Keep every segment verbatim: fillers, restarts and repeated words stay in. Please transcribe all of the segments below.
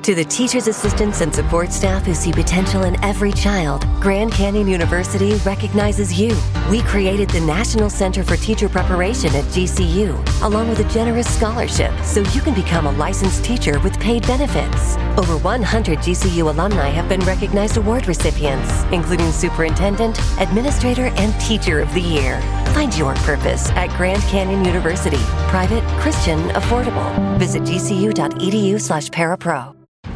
To the teachers, assistants, and support staff who see potential in every child, Grand Canyon University recognizes you. We created the National Center for Teacher Preparation at G C U, along with a generous scholarship, so you can become a licensed teacher with paid benefits. Over one hundred G C U alumni have been recognized award recipients, including Superintendent, Administrator, and Teacher of the Year. Find your purpose at Grand Canyon University. Private, Christian, affordable. Visit gcu.edu slash parapro.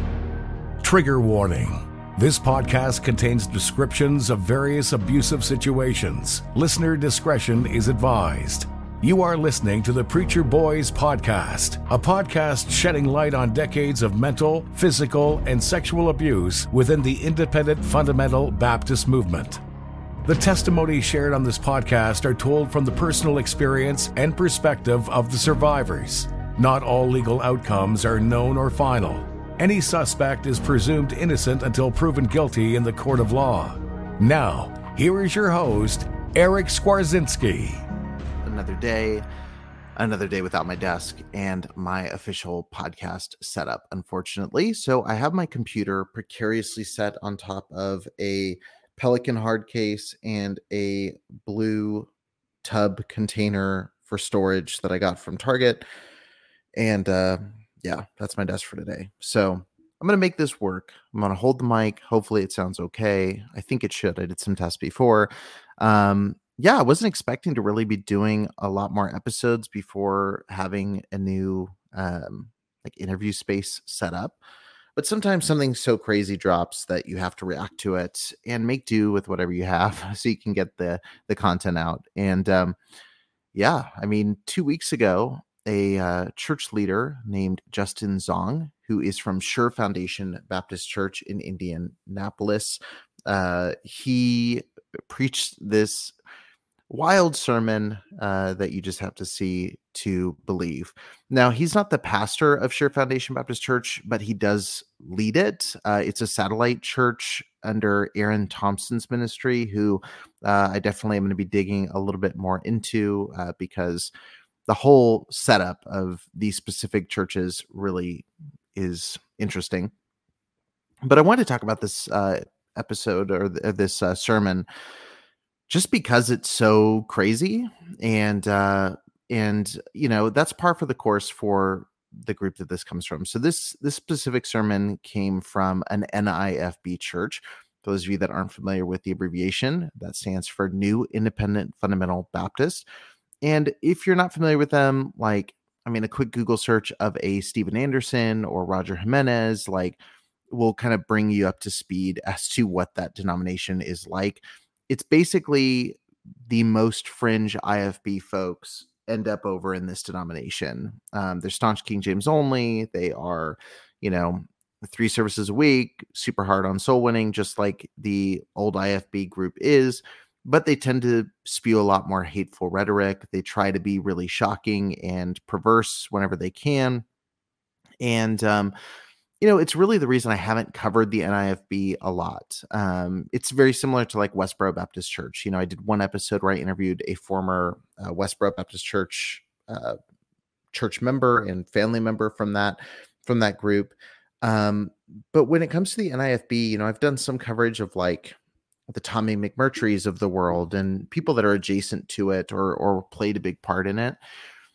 Trigger warning. This podcast contains descriptions of various abusive situations. Listener discretion is advised. You are listening to the Preacher Boys Podcast, a podcast shedding light on decades of mental, physical, and sexual abuse within the independent fundamental Baptist movement. The testimonies shared on this podcast are told from the personal experience and perspective of the survivors. Not all legal outcomes are known or final. Any suspect is presumed innocent until proven guilty in the court of law. Now, here is your host, Eric Skwarczynski. Another day, another day without my desk and my official podcast setup, unfortunately. So I have my computer precariously set on top of a Pelican hard case and a blue tub container for storage that I got from Target. And uh, yeah, that's my desk for today. So I'm going to make this work. I'm going to hold the mic. Hopefully it sounds okay. I think it should. I did some tests before. Um, yeah, I wasn't expecting to really be doing a lot more episodes before having a new um, like interview space set up. But sometimes something so crazy drops that you have to react to it and make do with whatever you have so you can get the the content out. And um, yeah, I mean, two weeks ago, a uh, church leader named Justin Zong, who is from Sure Foundation Baptist Church in Indianapolis, uh, he preached this wild sermon uh, that you just have to see to believe. Now, he's not the pastor of Sure Foundation Baptist Church, but he does lead it. Uh, it's a satellite church under Aaron Thompson's ministry, who uh, I definitely am going to be digging a little bit more into uh, because the whole setup of these specific churches really is interesting. But I wanted to talk about this uh, episode or, th- or this uh, sermon just because it's so crazy. And, uh, and you know, that's par for the course for the group that this comes from. So this, this specific sermon came from an N I F B church. For those of you that aren't familiar with the abbreviation, that stands for New Independent Fundamental Baptist. And if you're not familiar with them, like, I mean, a quick Google search of a Steven Anderson or Roger Jimenez, like, will kind of bring you up to speed as to what that denomination is like. It's basically the most fringe I F B folks end up over in this denomination. Um, they're staunch King James only. They are, you know, three services a week, super hard on soul winning, just like the old I F B group is. But they tend to spew a lot more hateful rhetoric. They try to be really shocking and perverse whenever they can. And, um, you know, it's really the reason I haven't covered the N I F B a lot. Um, it's very similar to like Westboro Baptist Church. You know, I did one episode where I interviewed a former uh, Westboro Baptist Church uh, church member and family member from that, from that group. Um, but when it comes to the N I F B, you know, I've done some coverage of like the Tommy McMurtry's of the world and people that are adjacent to it or or played a big part in it.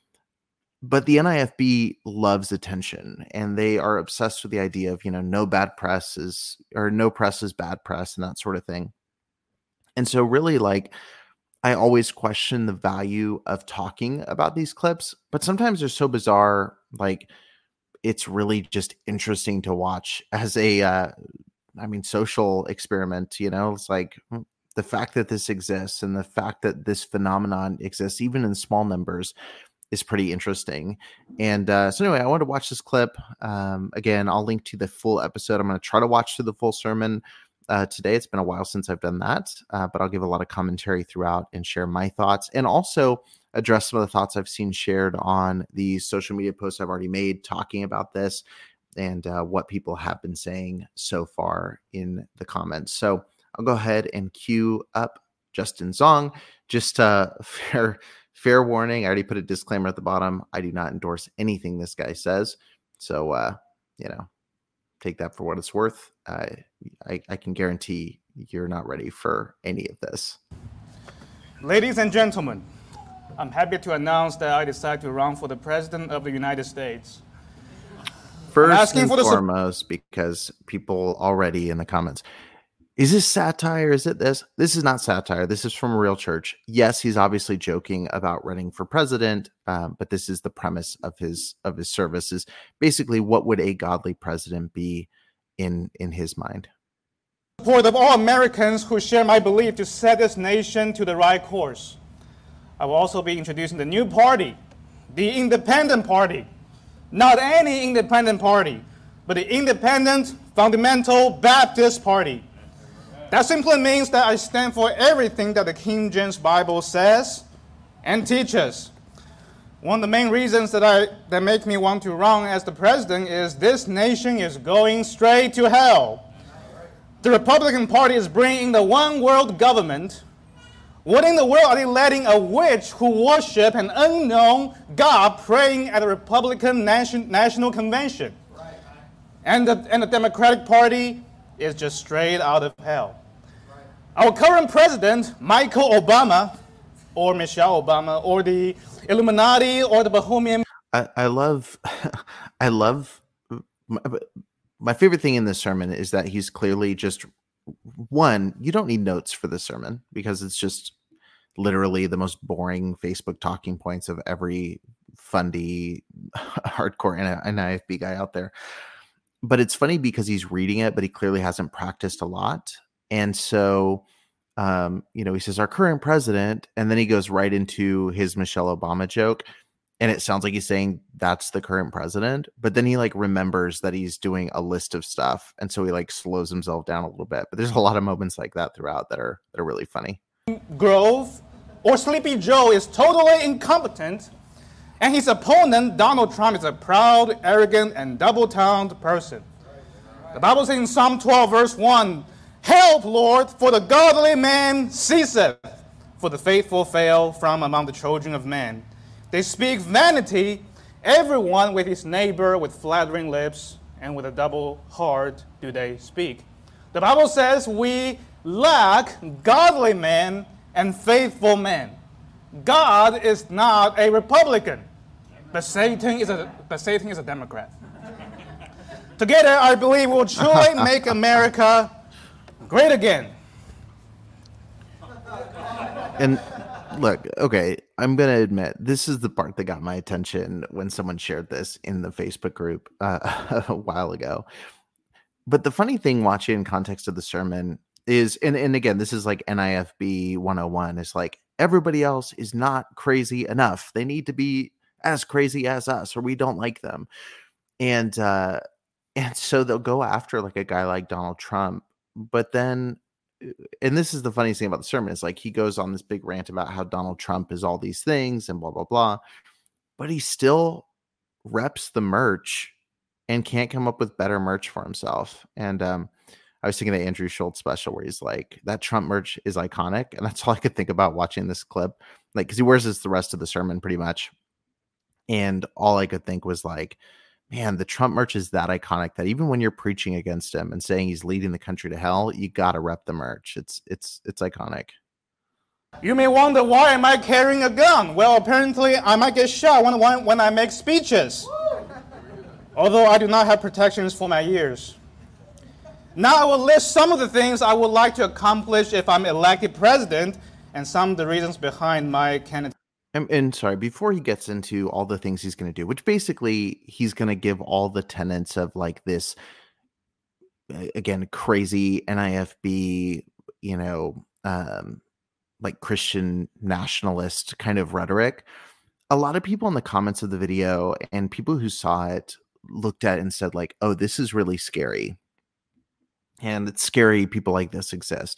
But the N I F B loves attention, and they are obsessed with the idea of, you know, no bad press is, or no press is bad press and that sort of thing. And so really, like, I always question the value of talking about these clips, but sometimes they're so bizarre, like it's really just interesting to watch as a, uh, I mean, social experiment, you know. It's like the fact that this exists and the fact that this phenomenon exists, even in small numbers, is pretty interesting. And uh, so anyway, I wanted to watch this clip. Um, again, I'll link to the full episode. I'm going to try to watch through the full sermon uh, today. It's been a while since I've done that, uh, but I'll give a lot of commentary throughout and share my thoughts, and also address some of the thoughts I've seen shared on the social media posts I've already made talking about this, and uh, what people have been saying so far in the comments. So I'll go ahead and cue up Justin Zong. Just uh, fair, fair warning. I already put a disclaimer at the bottom. I do not endorse anything this guy says. So, uh, you know, take that for what it's worth. Uh, I, I can guarantee you're not ready for any of this. Ladies and gentlemen, I'm happy to announce that I decided to run for the President of the United States. First and foremost, because people already in the comments, is this satire? Is it this? This is not satire. This is from a real church. Yes, he's obviously joking about running for president, um, but this is the premise of his of his service. Is basically, what would a godly president be in in his mind? Support of all Americans who share my belief to set this nation to the right course. I will also be introducing the new party, the Independent Party. Not any independent party, but the Independent Fundamental Baptist Party. That simply means that I stand for everything that the King James Bible says and teaches. One of the main reasons that I that make me want to run as the president is this nation is going straight to hell. The Republican Party is bringing the one world government. What in the world are they letting a witch who worship an unknown God praying at a Republican nation, National Convention? Right. And, the, and the Democratic Party is just straight out of hell. Right. Our current president, Michael Obama, or Michelle Obama, or the Illuminati, or the Bohemian... I, I love, I love, my, my favorite thing in this sermon is that he's clearly just... One, you don't need notes for this sermon because it's just literally the most boring Facebook talking points of every fundy, hardcore N I F B guy out there. But it's funny because he's reading it, but he clearly hasn't practiced a lot. And so, um, you know, he says, our current president, and then he goes right into his Michelle Obama joke. And it sounds like he's saying that's the current president, but then he like remembers that he's doing a list of stuff. And so he like slows himself down a little bit, but there's a lot of moments like that throughout that are, that are really funny. Grove or Sleepy Joe is totally incompetent. And his opponent, Donald Trump, is a proud, arrogant, and double-tongued person. The Bible says in Psalm twelve, verse one, help, Lord, for the godly man ceaseth, for the faithful fail from among the children of men. They speak vanity, everyone with his neighbor with flattering lips, and with a double heart do they speak. The Bible says we lack godly men and faithful men. God is not a Republican, but Satan is a, but Satan is a Democrat. Together, I believe we'll truly make America great again. And look, okay, I'm going to admit, this is the part that got my attention when someone shared this in the Facebook group uh, a while ago. But the funny thing watching in context of the sermon is, and, and again, this is like N I F B one oh one, is like, everybody else is not crazy enough. They need to be as crazy as us, or we don't like them. And, uh, and so they'll go after like a guy like Donald Trump, but then, and this is the funniest thing about the sermon, is like he goes on this big rant about how Donald Trump is all these things and blah, blah, blah, but he still reps the merch and can't come up with better merch for himself. And um, I was thinking the Andrew Schultz special where he's like, that Trump merch is iconic. And that's all I could think about watching this clip. Like, cause he wears this the rest of the sermon pretty much. And all I could think was like, man, the Trump merch is that iconic that even when you're preaching against him and saying he's leading the country to hell, you got to rep the merch. It's it's it's iconic. You may wonder, why am I carrying a gun? Well, apparently I might get shot when, when, when I make speeches. Although I do not have protections for my ears. Now I will list some of the things I would like to accomplish if I'm elected president and some of the reasons behind my candidacy. And, and sorry, before he gets into all the things he's going to do, which basically he's going to give all the tenets of like this, again, crazy N I F B, you know, um, like Christian nationalist kind of rhetoric. A lot of people in the comments of the video and people who saw it looked at it and said like, oh, this is really scary. And it's scary people like this exist.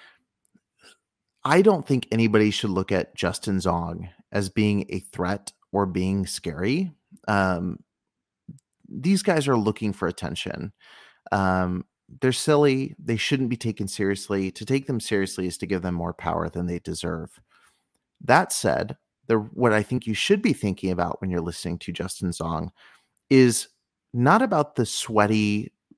I don't think anybody should look at Justin Zong as being a threat or being scary. Um, these guys are looking for attention. Um, they're silly. They shouldn't be taken seriously. To take them seriously is to give them more power than they deserve. That said, the, what I think you should be thinking about when you're listening to Justin Zong is not about the sweaty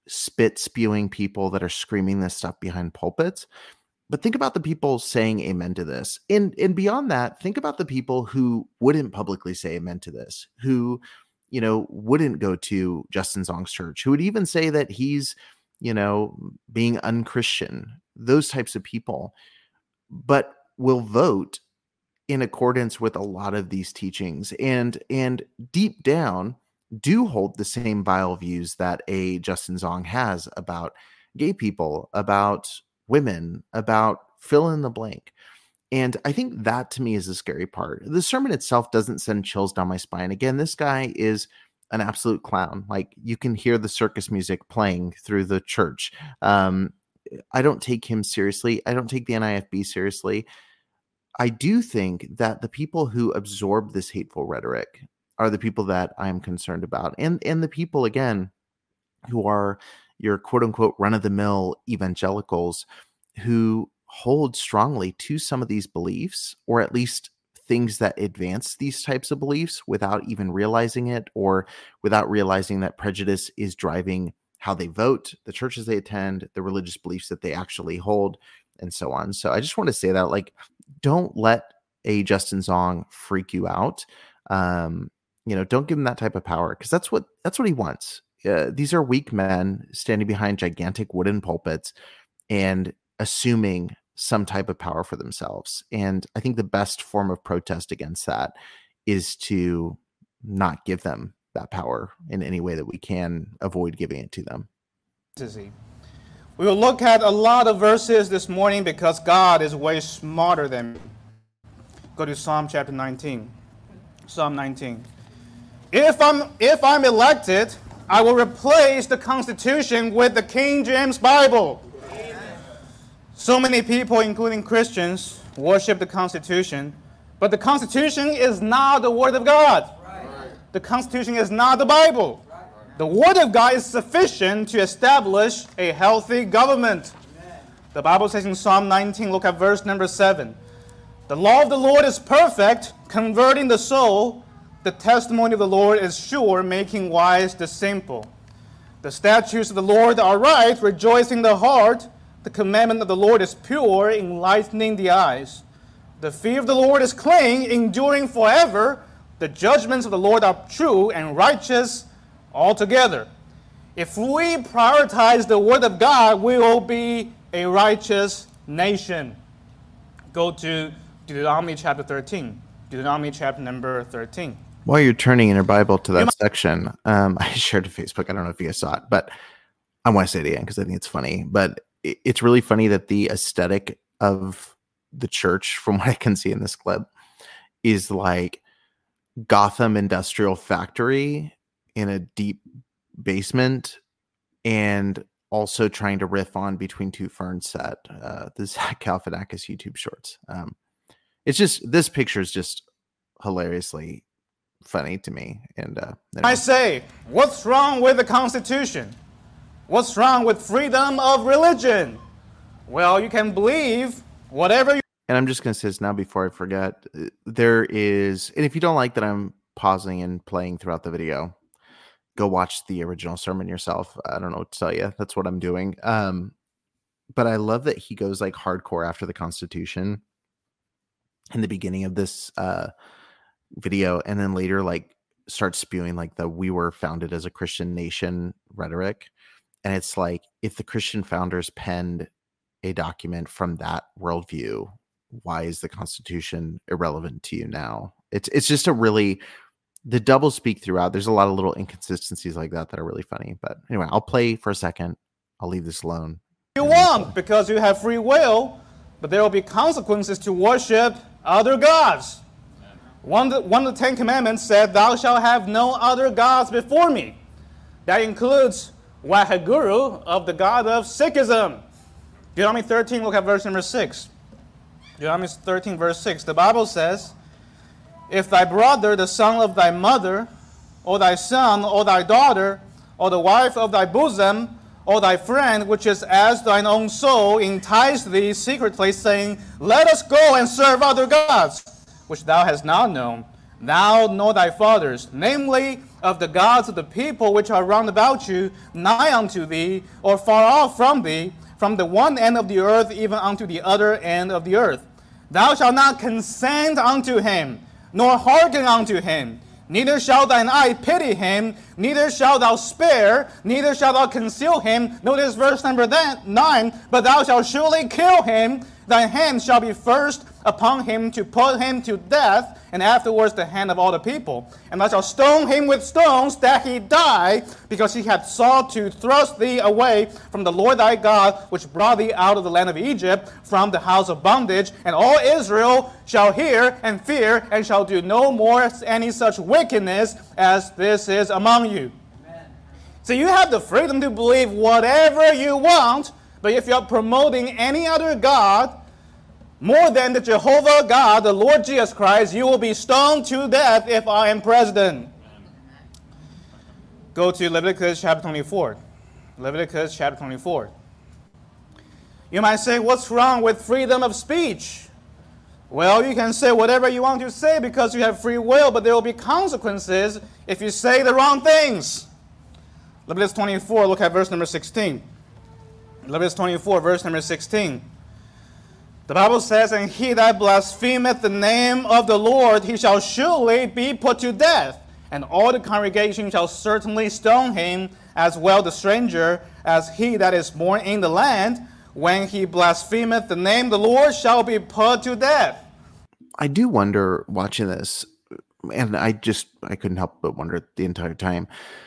spit spewing people that are screaming this stuff behind pulpits. But think about the people saying amen to this. And, and beyond that, think about the people who wouldn't publicly say amen to this, who, you know, wouldn't go to Justin Zong's church, who would even say that he's, you know, being unchristian, those types of people, but will vote in accordance with a lot of these teachings, and, and deep down do hold the same vile views that a Justin Zong has about gay people, about women, about fill in the blank. And I think that to me is the scary part. The sermon itself doesn't send chills down my spine. Again, this guy is an absolute clown. Like, you can hear the circus music playing through the church. Um, I don't take him seriously. I don't take the N I F B seriously. I do think that the people who absorb this hateful rhetoric are the people that I'm concerned about. And, and the people, again, who are your quote unquote run of the mill evangelicals who hold strongly to some of these beliefs, or at least things that advance these types of beliefs without even realizing it, or without realizing that prejudice is driving how they vote, the churches they attend, the religious beliefs that they actually hold, and so on. So I just want to say that, like, don't let a Justin Zong freak you out. Um, you know, don't give him that type of power, because that's what that's what he wants. Uh, these are weak men standing behind gigantic wooden pulpits and assuming some type of power for themselves. And I think the best form of protest against that is to not give them that power in any way that we can avoid giving it to them. We will look at a lot of verses this morning because God is way smarter than me. Go to Psalm chapter nineteen. Psalm nineteen. If I'm if I'm elected, I will replace the Constitution with the King James Bible. Amen. So many people, including Christians, worship the Constitution, but the Constitution is not the Word of God. Right. The Constitution is not the Bible. Right. The Word of God is sufficient to establish a healthy government. Amen. The Bible says in Psalm nineteen, look at verse number seven. The law of the Lord is perfect, converting the soul. The testimony of the Lord is sure, making wise the simple. The statutes of the Lord are right, rejoicing the heart. The commandment of the Lord is pure, enlightening the eyes. The fear of the Lord is clean, enduring forever. The judgments of the Lord are true and righteous altogether. If we prioritize the word of God, we will be a righteous nation. Go to Deuteronomy chapter thirteen. Deuteronomy chapter number thirteen. While you're turning in your Bible to that section, um, I shared to Facebook. I don't know if you guys saw it, but I want to say it again because I think it's funny. But it, it's really funny that the aesthetic of the church, from what I can see in this clip, is like Gotham Industrial Factory in a deep basement, and also trying to riff on Between Two Ferns set, uh, the Zach Galifianakis YouTube shorts. Um, it's just, this picture is just hilariously funny to me. And uh, anyway. I say, what's wrong with the Constitution? What's wrong with freedom of religion? Well, you can believe whatever you. And I'm just going to say this now before I forget. There is, and if you don't like that I'm pausing and playing throughout the video, go watch the original sermon yourself. I don't know what to tell you. That's what I'm doing. Um, but I love that he goes like hardcore after the Constitution in the beginning of this uh, video, and then later like starts spewing like the "we were founded as a Christian nation" rhetoric. And it's like, if the Christian founders penned a document from that worldview, why is the Constitution irrelevant to you now? It's it's just a really, the double speak throughout. There's a lot of little inconsistencies like that that are really funny. But anyway, I'll play for a second. I'll leave this alone. You want, because you have free will, but there will be consequences to worship other gods. One of, the, one of the Ten Commandments said, "Thou shalt have no other gods before me." That includes Waheguru, of the god of Sikhism. Deuteronomy thirteen, look at verse number six. Deuteronomy thirteen, verse six. The Bible says, "If thy brother, the son of thy mother, or thy son, or thy daughter, or the wife of thy bosom, or thy friend, which is as thine own soul, entice thee secretly, saying, Let us go and serve other gods, which thou hast not known, thou nor thy fathers, namely of the gods of the people which are round about you, nigh unto thee, or far off from thee, from the one end of the earth even unto the other end of the earth. Thou shalt not consent unto him, nor hearken unto him. Neither shall thine eye pity him, neither shalt thou spare, neither shalt thou conceal him. Notice verse number nine, but thou shalt surely kill him. Thine hand shall be first upon him to put him to death, and afterwards the hand of all the people. And thou shalt stone him with stones, that he die, because he hath sought to thrust thee away from the Lord thy God, which brought thee out of the land of Egypt, from the house of bondage. And all Israel shall hear and fear, and shall do no more any such wickedness as this is among you. Amen. So you have the freedom to believe whatever you want, but if you're promoting any other God more than the Jehovah God, the Lord Jesus Christ, you will be stoned to death if I am president. Go to Leviticus chapter twenty-four. Leviticus chapter twenty-four. You might say, what's wrong with freedom of speech? Well, you can say whatever you want to say because you have free will, but there will be consequences if you say the wrong things. Leviticus twenty-four, look at verse number sixteen. Leviticus twenty-four, verse number sixteen. The Bible says, and he that blasphemeth the name of the Lord, he shall surely be put to death, and all the congregation shall certainly stone him, as well the stranger as he that is born in the land. When he blasphemeth the name of the Lord, shall be put to death. I do wonder, watching this, and I just, I couldn't help but wonder the entire time.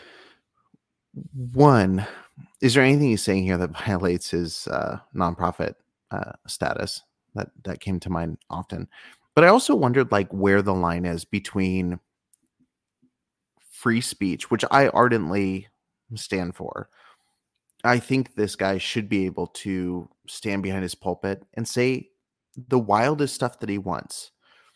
One, is there anything he's saying here that violates his uh, nonprofit uh, status? That that came to mind often. But I also wondered, like, where the line is between free speech, which I ardently stand for. I think this guy should be able to stand behind his pulpit and say the wildest stuff that he wants.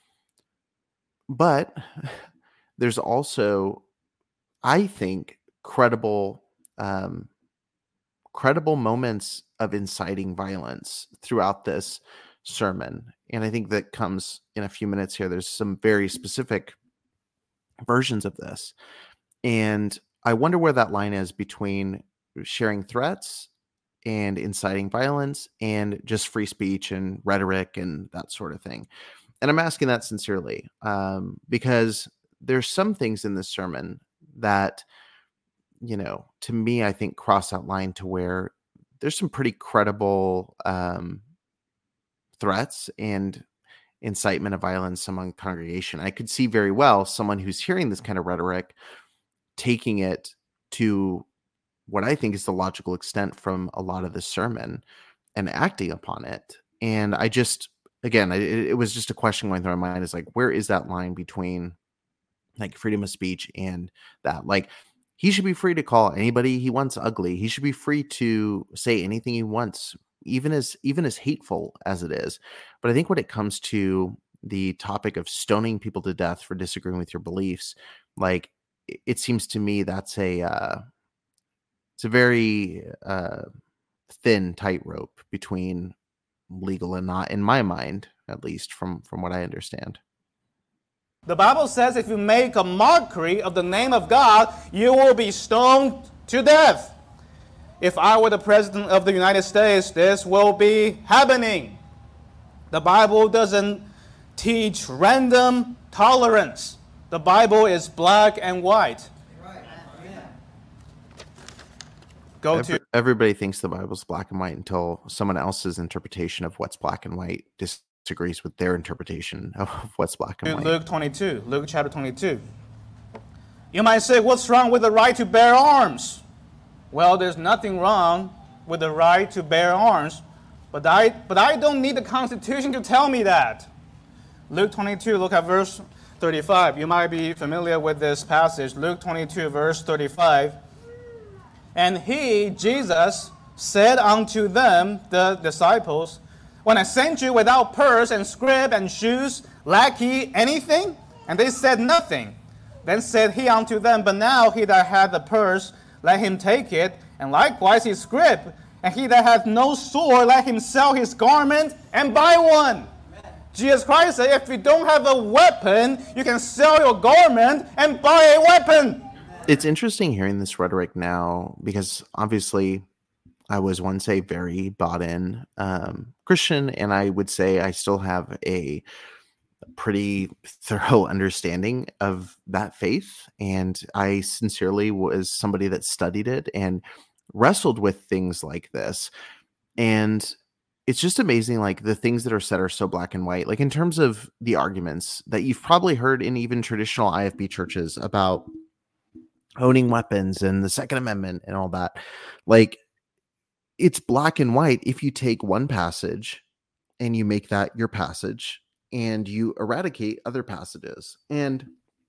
But there's also, I think, credible um, credible moments of inciting violence throughout this sermon. And I think that comes in a few minutes here. There's some very specific versions of this. And I wonder where that line is between sharing threats and inciting violence and just free speech and rhetoric and that sort of thing. And I'm asking that sincerely um, because there's some things in this sermon that, you know, to me, I think cross that line to where there's some pretty credible um, threats and incitement of violence among congregation. I could see very well someone who's hearing this kind of rhetoric taking it to what I think is the logical extent from a lot of the sermon and acting upon it. And I just, again, it, it was just a question going through my mind is like, where is that line between like freedom of speech and that? Like, he should be free to call anybody he wants ugly. He should be free to say anything he wants, even as even as hateful as it is. But I think when it comes to the topic of stoning people to death for disagreeing with your beliefs, like it, it seems to me that's a uh, it's a very uh, thin tightrope between legal and not, in my mind, at least from from what I understand. The Bible says if you make a mockery of the name of God, you will be stoned to death. If I were the president of the United States, this will be happening. The Bible doesn't teach random tolerance. The Bible is black and white. Go Every, to everybody thinks the Bible's black and white until someone else's interpretation of what's black and white disagrees with their interpretation of what's black and white. Luke twenty-two, Luke chapter twenty-two. You might say, what's wrong with the right to bear arms? Well, there's nothing wrong with the right to bear arms, but I, but I don't need the Constitution to tell me that. Luke twenty-two, look at verse thirty-five. You might be familiar with this passage. Luke twenty-two, verse thirty-five. And he, Jesus, said unto them, the disciples, when I sent you without purse and scrip and shoes, lack ye anything? And they said nothing. Then said he unto them, but now he that hath the purse, let him take it, and likewise his scrip. And he that hath no sword, let him sell his garment and buy one. Amen. Jesus Christ said, if you don't have a weapon, you can sell your garment and buy a weapon. Amen. It's interesting hearing this rhetoric now, because obviously I was once a very bought in um, Christian, and I would say I still have a pretty thorough understanding of that faith. And I sincerely was somebody that studied it and wrestled with things like this. And it's just amazing, like the things that are said are so black and white. Like in terms of the arguments that you've probably heard in even traditional I F B churches about owning weapons and the Second Amendment and all that, like it's black and white. If you take one passage and you make that your passage and you eradicate other passages. And,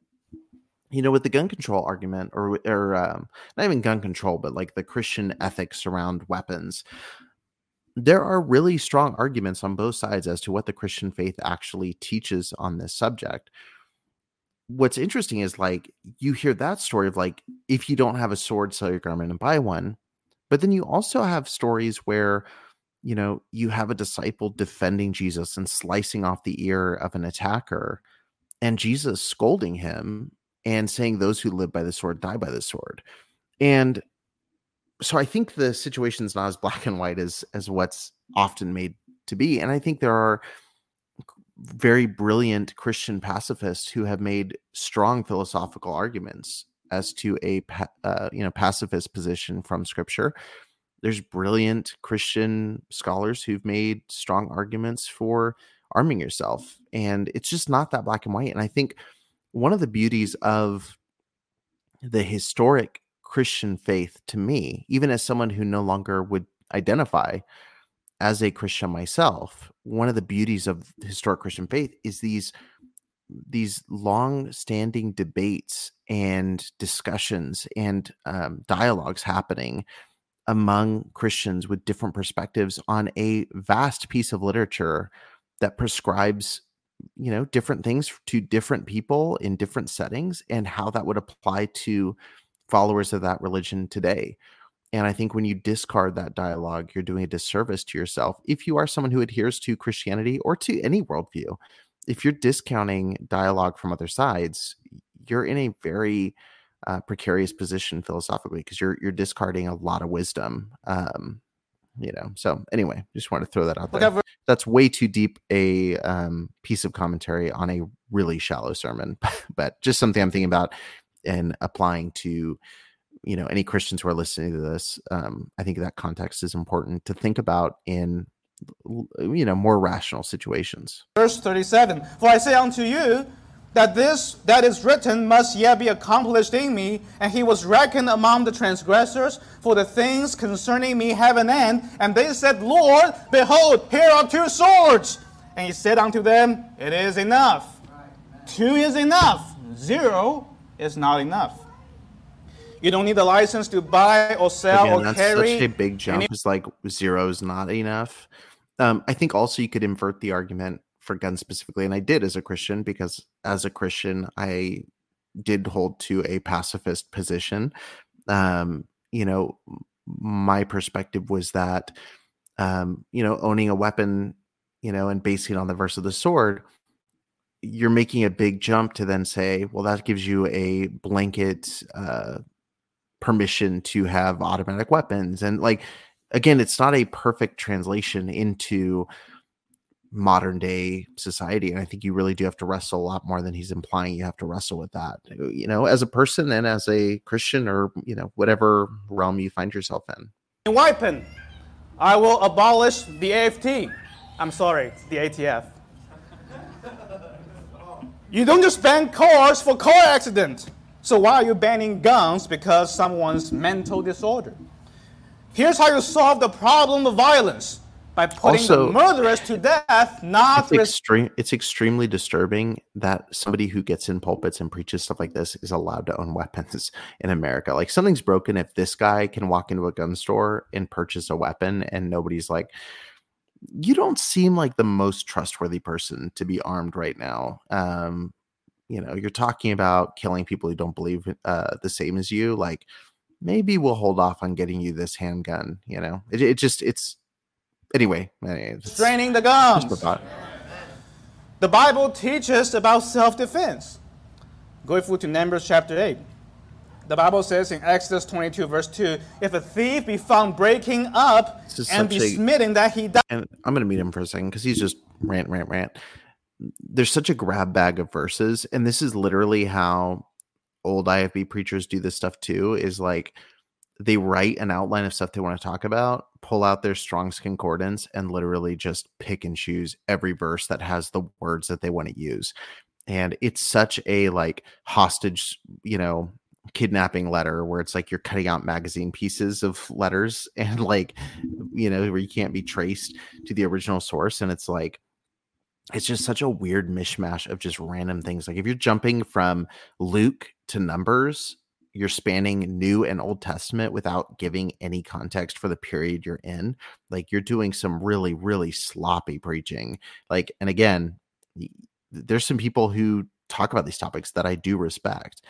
you know, with the gun control argument, or, or um, not even gun control, but like the Christian ethics around weapons, there are really strong arguments on both sides as to what the Christian faith actually teaches on this subject. What's interesting is, like, you hear that story of like, if you don't have a sword, sell your garment and buy one. But then you also have stories where, you know, you have a disciple defending Jesus and slicing off the ear of an attacker, and Jesus scolding him and saying those who live by the sword die by the sword. And so I think the situation's not as black and white as, as what's often made to be. And I think there are very brilliant Christian pacifists who have made strong philosophical arguments as to a uh, you know pacifist position from Scripture. There's brilliant Christian scholars who've made strong arguments for arming yourself, and it's just not that black and white. And I think one of the beauties of the historic Christian faith, to me, even as someone who no longer would identify as a Christian myself, one of the beauties of historic Christian faith is these these long-standing debates and discussions and um, dialogues happening among Christians with different perspectives on a vast piece of literature that prescribes, you know, different things to different people in different settings, and how that would apply to followers of that religion today. And I think when you discard that dialogue, you're doing a disservice to yourself. If you are someone who adheres to Christianity or to any worldview, if you're discounting dialogue from other sides, you're in a very uh, precarious position philosophically, because you're you're discarding a lot of wisdom. Um, you know. So anyway, just want to throw that out there. Whatever. That's way too deep a um, piece of commentary on a really shallow sermon, but just something I'm thinking about and applying to, you know, any Christians who are listening to this. Um, I think that context is important to think about in, you know, more rational situations. Verse thirty-seven, for I say unto you that this that is written must yet be accomplished in me, and he was reckoned among the transgressors, for the things concerning me have an end. And they said, Lord, behold, here are two swords. And he said unto them, it is enough. Two is enough. Zero is not enough. You don't need a license to buy or sell Again, or that's carry. Such a big jump. It's like zero is not enough. Um, I think also you could invert the argument for guns specifically, and I did as a Christian, because as a Christian, I did hold to a pacifist position. Um, you know, my perspective was that, um, you know, owning a weapon, you know, and basing it on the verse of the sword, you're making a big jump to then say, well, that gives you a blanket uh, permission to have automatic weapons. And like, again, it's not a perfect translation into modern day society. And I think you really do have to wrestle a lot more than he's implying. You have to wrestle with that, you know, as a person and as a Christian, or, you know, whatever realm you find yourself in. Weapon. I will abolish the A F T. I'm sorry, the A T F. You don't just ban cars for car accident. So why are you banning guns because someone's mental disorder? Here's how you solve the problem of violence. By putting also, the murderers to death, not... It's, extreme, it's extremely disturbing that somebody who gets in pulpits and preaches stuff like this is allowed to own weapons in America. Like, something's broken if this guy can walk into a gun store and purchase a weapon and nobody's like, you don't seem like the most trustworthy person to be armed right now. Um, you know, you're talking about killing people who don't believe uh, the same as you. Like, maybe we'll hold off on getting you this handgun. You know, it, it just, it's, anyway. It's, Straining the guns. The Bible teaches about self-defense. Go through to Numbers chapter eight. The Bible says in Exodus twenty-two, verse two, if a thief be found breaking up and be a, smitten that he died. And I'm going to meet him for a second because he's just rant, rant, rant. There's such a grab bag of verses. And this is literally how old I F B preachers do this stuff too, is like they write an outline of stuff they want to talk about, pull out their Strong's Concordance, and literally just pick and choose every verse that has the words that they want to use. And it's such a like hostage, you know, kidnapping letter where it's like you're cutting out magazine pieces of letters and like, you know, where you can't be traced to the original source. And it's like, it's just such a weird mishmash of just random things. Like if you're jumping from Luke to Numbers, you're spanning New and Old Testament without giving any context for the period you're in. Like you're doing some really, really sloppy preaching. Like, and again, there's some people who talk about these topics that I do respect.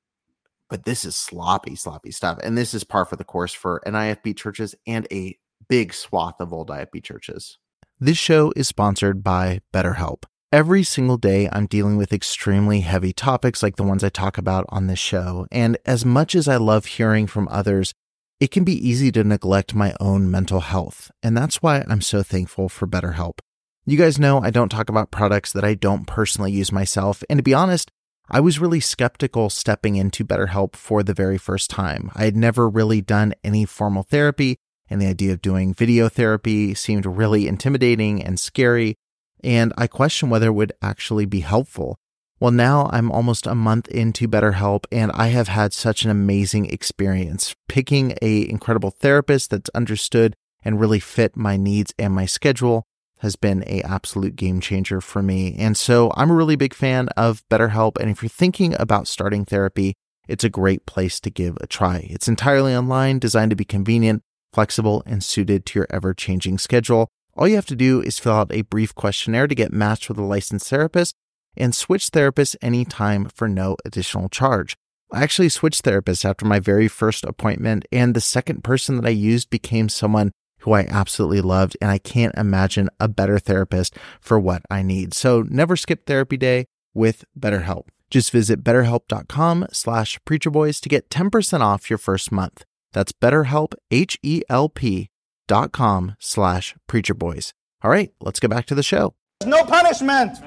But this is sloppy, sloppy stuff. And this is par for the course for N I F B churches and a big swath of old I F B churches. This show is sponsored by BetterHelp. Every single day, I'm dealing with extremely heavy topics like the ones I talk about on this show. And as much as I love hearing from others, it can be easy to neglect my own mental health. And that's why I'm so thankful for BetterHelp. You guys know I don't talk about products that I don't personally use myself. And to be honest, I was really skeptical stepping into BetterHelp for the very first time. I had never really done any formal therapy, and the idea of doing video therapy seemed really intimidating and scary, and I questioned whether it would actually be helpful. Well, now I'm almost a month into BetterHelp, and I have had such an amazing experience. Picking an incredible therapist that's understood and really fit my needs and my schedule has been an absolute game changer for me. And so I'm a really big fan of BetterHelp. And if you're thinking about starting therapy, it's a great place to give a try. It's entirely online, designed to be convenient, flexible, and suited to your ever-changing schedule. All you have to do is fill out a brief questionnaire to get matched with a licensed therapist and switch therapists anytime for no additional charge. I actually switched therapists after my very first appointment, and the second person that I used became someone who I absolutely loved, and I can't imagine a better therapist for what I need. So never skip therapy day with BetterHelp. Just visit betterhelp.com slash preacherboys to get ten percent off your first month. That's BetterHelp, H-E-L-P dot com slash preacherboys. All right, let's get back to the show. There's no punishment.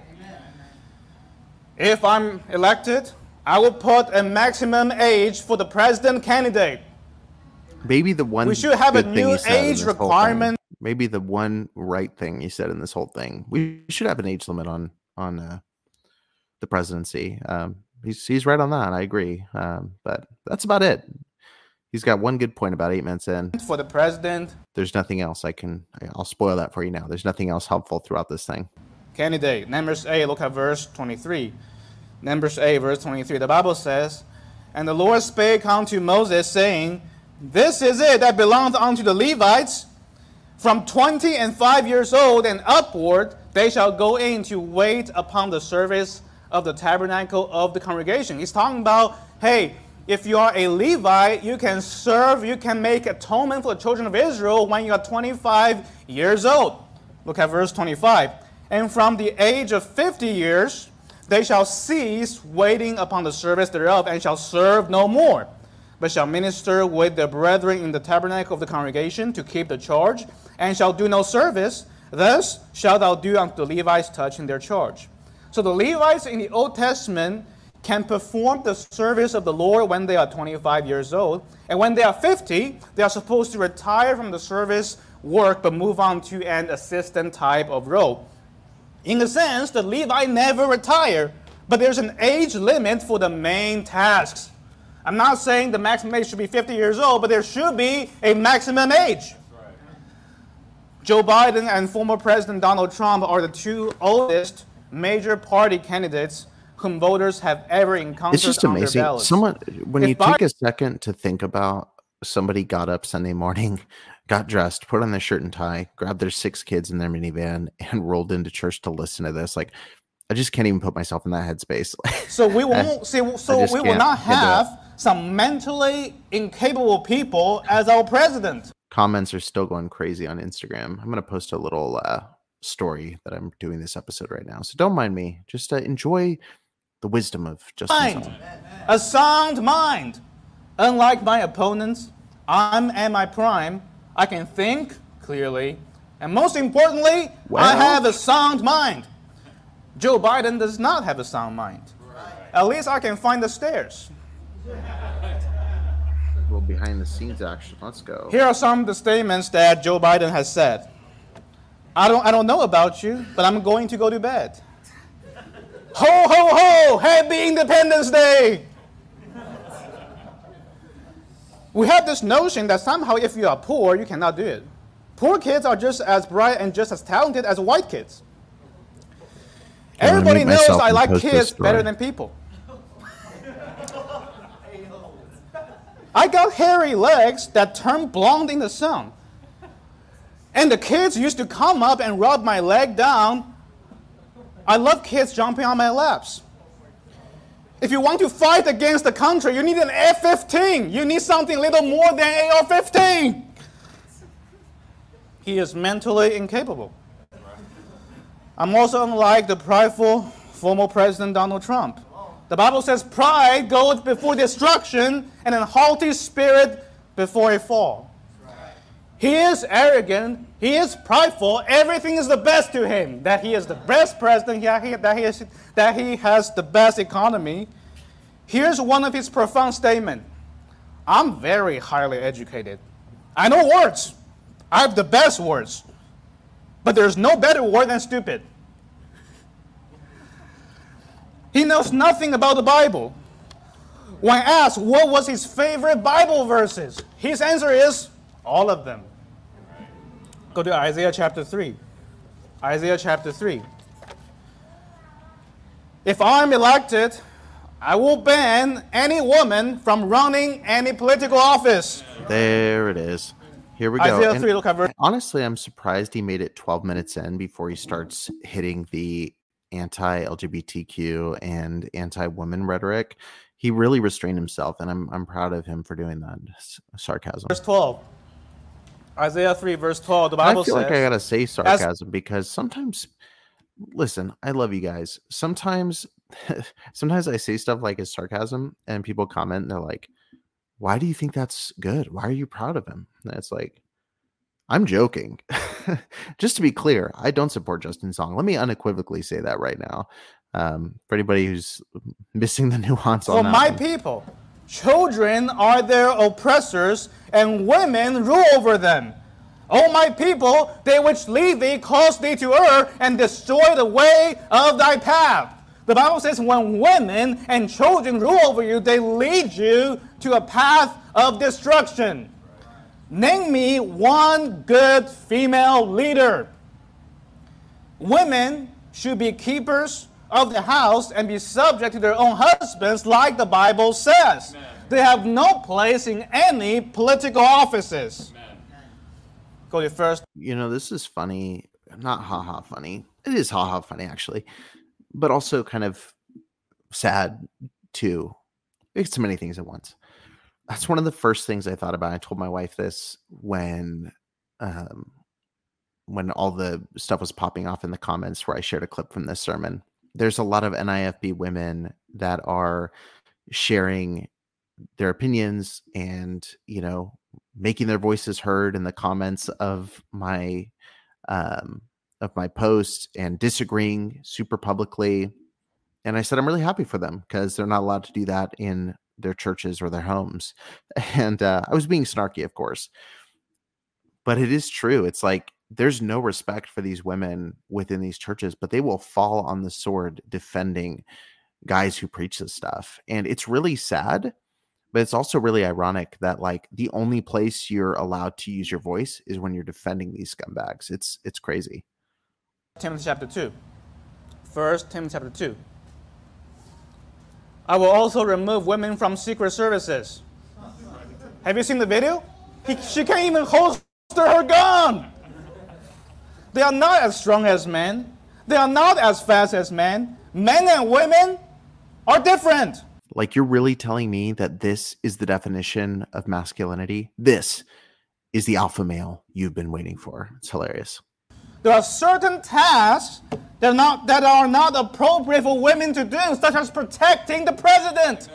If I'm elected, I will put a maximum age for the president candidate. Maybe the one we should have a new age requirement. Maybe the one right thing you said in this whole thing. We should have an age limit on on uh, the presidency. Um, he's he's right on that. I agree. Um, but that's about it. He's got one good point about eight minutes in. For the president, there's nothing else I can. I'll spoil that for you now. There's nothing else helpful throughout this thing. Candidate, Numbers eight. Look at verse twenty-three. Numbers eight, verse twenty-three. The Bible says, "And the Lord spake unto Moses, saying, This is it that belongeth unto the Levites. From twenty and five years old and upward, they shall go in to wait upon the service of the tabernacle of the congregation." He's talking about, hey, if you are a Levite, you can serve, you can make atonement for the children of Israel when you are twenty-five years old. Look at verse twenty-five. "And from the age of fifty years, they shall cease waiting upon the service thereof, and shall serve no more, but shall minister with their brethren in the tabernacle of the congregation to keep the charge, and shall do no service. Thus shalt thou do unto the Levites touching their charge." So the Levites in the Old Testament can perform the service of the Lord when they are twenty-five years old. And when they are fifty, they are supposed to retire from the service work but move on to an assistant type of role. In a sense, the Levite never retire, but there's an age limit for the main tasks. I'm not saying the maximum age should be fifty years old, but there should be a maximum age. Right. Joe Biden and former President Donald Trump are the two oldest major party candidates whom voters have ever encountered. It's just amazing. Someone, when if you Biden, take a second to think about somebody got up Sunday morning, got dressed, put on their shirt and tie, grabbed their six kids in their minivan, and rolled into church to listen to this, like, I just can't even put myself in that headspace. So we won't see. So we will not have some mentally incapable people as our president. Comments are still going crazy on Instagram. I'm going to post a little uh, story that I'm doing this episode right now, so don't mind me. Just uh, enjoy the wisdom of Justin mind. Song. A sound mind. Unlike my opponents, I'm at my prime. I can think clearly. And most importantly, Well. I have a sound mind. Joe Biden does not have a sound mind. At least I can find the stairs. A little behind the scenes action. Let's go. Here are some of the statements that Joe Biden has said. I don't, I don't know about you, but I'm going to go to bed. Ho, ho, ho! Happy Independence Day! We have this notion that somehow if you are poor, you cannot do it. Poor kids are just as bright and just as talented as white kids. I'm gonna Everybody mute knows myself I and like post this kids story. better than people. I got hairy legs that turn blonde in the sun. And the kids used to come up and rub my leg down. I love kids jumping on my laps. If you want to fight against the country, you need an F fifteen. You need something a little more than A R fifteen. He is mentally incapable. I'm also unlike the prideful former President Donald Trump. The Bible says pride goes before destruction and a haughty spirit before a fall. He is arrogant. He is prideful. Everything is the best to him. That he is the best president. That he, that he, is, that he has the best economy. Here's one of his profound statements. I'm very highly educated. I know words. I have the best words. But there's no better word than stupid. He knows nothing about the Bible. When asked what was his favorite Bible verses, his answer is all of them. Go to Isaiah chapter three. Isaiah chapter three. If I'm elected, I will ban any woman from running any political office. There it is. Here we go. Isaiah And three, look at verse. honestly, I'm surprised he made it twelve minutes in before he starts hitting the anti-L G B T Q and anti-women rhetoric. He really restrained himself, and I'm I'm proud of him for doing that. S- sarcasm. Verse twelve. Isaiah three, verse twelve. The I Bible feel says, like I gotta say sarcasm because sometimes, listen, I love you guys. Sometimes, sometimes I say stuff like it's sarcasm, and people comment, and they're like, "Why do you think that's good? Why are you proud of him?" And it's like, I'm joking. Just to be clear, I don't support Justin Song. Let me unequivocally say that right now. Um, for anybody who's missing the nuance for on that my one. people, children are their oppressors, and women rule over them. O my people, they which lead thee cause thee to err, and destroy the way of thy path. The Bible says when women and children rule over you, they lead you to a path of destruction. Name me one good female leader. Women should be keepers of the house and be subject to their own husbands, like the Bible says. Amen. They have no place in any political offices. Amen. Go to first. You know, this is funny. Not haha funny. It is haha funny, actually. But also kind of sad, too. It's too many things at once. That's one of the first things I thought about. I told my wife this when um, when all the stuff was popping off in the comments where I shared a clip from this sermon. There's a lot of N I F B women that are sharing their opinions and, you know, making their voices heard in the comments of my um, of my post and disagreeing super publicly. And I said, I'm really happy for them because they're not allowed to do that in their churches or their homes. And uh, I was being snarky, of course, but it is true. It's like, there's no respect for these women within these churches, but they will fall on the sword defending guys who preach this stuff. And it's really sad, but it's also really ironic that like the only place you're allowed to use your voice is when you're defending these scumbags. It's, it's crazy. Timothy chapter two. First Timothy chapter two. I will also remove women from secret services. Have you seen the video? He, she can't even holster her gun. They are not as strong as men. They are not as fast as men. Men and women are different. Like, you're really telling me that this is the definition of masculinity? This is the alpha male you've been waiting for. It's hilarious. There are certain tasks that are not, that are not appropriate for women to do, such as protecting the president.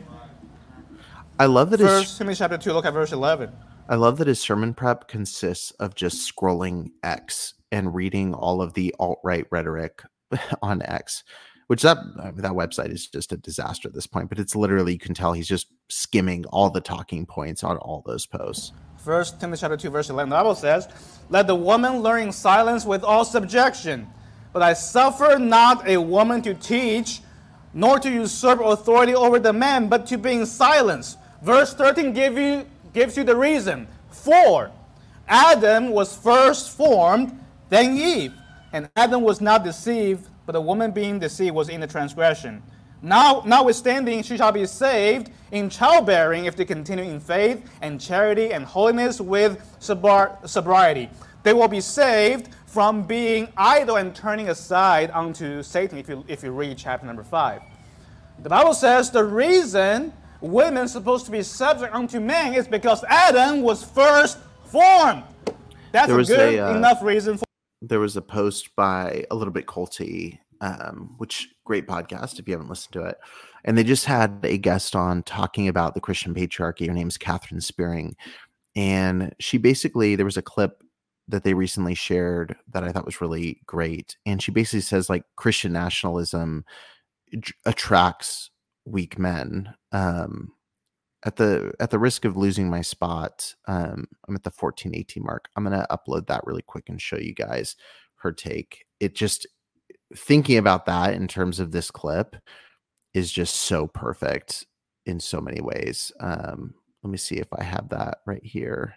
I love that his, First Timothy chapter two, look at verse eleven. I love that his sermon prep consists of just scrolling X and reading all of the alt-right rhetoric on X, which that I mean, that website is just a disaster at this point, but it's literally, you can tell he's just skimming all the talking points on all those posts. First Timothy chapter two, verse eleven, the Bible says, "Let the woman learn in silence with all subjection. But I suffer not a woman to teach, nor to usurp authority over the man, but to be in silence." Verse thirteen give you, gives you the reason. For Adam was first formed, then Eve. And Adam was not deceived, but the woman being deceived was in the transgression. Now, notwithstanding, she shall be saved in childbearing if they continue in faith and charity and holiness with sobriety. They will be saved from being idle and turning aside unto Satan, if you, if you read chapter number five. The Bible says the reason women are supposed to be subject unto men is because Adam was first formed. That's a good a, uh, enough reason for. There was a post by A Little Bit Culty, um, which great podcast if you haven't listened to it. And they just had a guest on talking about the Christian patriarchy. Her name is Catherine Spearing. And she basically, there was a clip that they recently shared that I thought was really great. And she basically says like Christian nationalism attracts weak men. Um, at the at the risk of losing my spot, um, I'm at the fourteen eighteen mark. I'm going to upload that really quick and show you guys her take. It just, thinking about that in terms of this clip is just so perfect in so many ways. Um, let me see if I have that right here.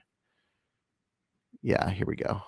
Yeah, here we go.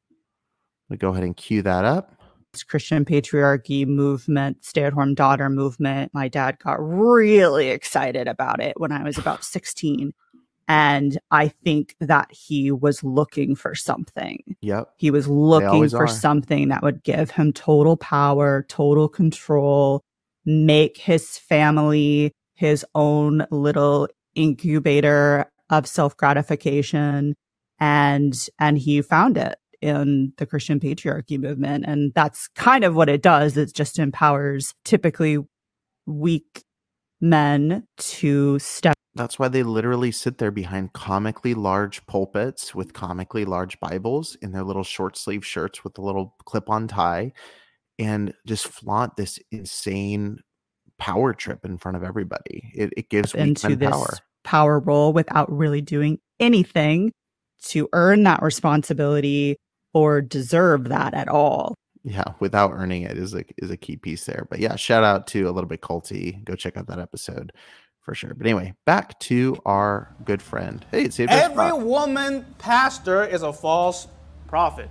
I'll go ahead and cue that up. Christian patriarchy movement, stay-at-home daughter movement. My dad got really excited about it when I was about sixteen. And I think that he was looking for something. Yep. He was looking for are. something that would give him total power, total control, make his family his own little incubator of self-gratification. And, and he found it in the Christian patriarchy movement. And that's kind of what it does. It just empowers typically weak men to step. That's why they literally sit there behind comically large pulpits with comically large Bibles in their little short sleeve shirts with a little clip-on tie and just flaunt this insane power trip in front of everybody. It, it gives weak into men this power. power role without really doing anything to earn that responsibility or deserve that at all. Yeah, without earning it is a is a key piece there. But yeah, shout out to A Little Bit Culty. Go check out that episode for sure. But anyway, back to our good friend. Hey, it's every woman pastor is a false prophet.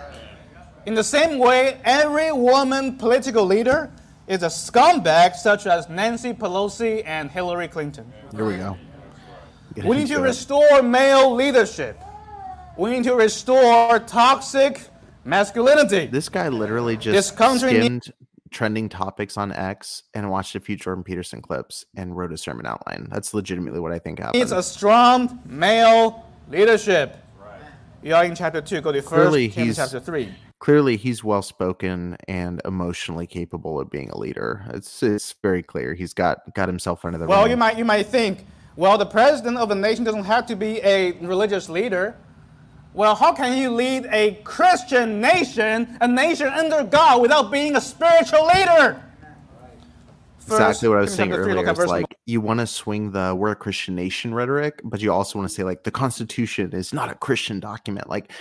In the same way, every woman political leader is a scumbag, such as Nancy Pelosi and Hillary Clinton. Here we go. We need to restore male leadership. We need to restore toxic masculinity. This guy literally just skimmed trending topics on X and watched a few Jordan Peterson clips and wrote a sermon outline. That's legitimately what I think happened. It's a strong male leadership. Right. You are in chapter two. Go to first Timothy chapter three. Clearly, he's well-spoken and emotionally capable of being a leader. It's it's very clear. He's got got himself under the. Well, ring. you might you might think, well, the president of a nation doesn't have to be a religious leader. Well, how can you lead a Christian nation, a nation under God, without being a spiritual leader? First, exactly what I was saying earlier. It's like you want to swing the "we're a Christian nation" rhetoric, but you also want to say like the Constitution is not a Christian document. Like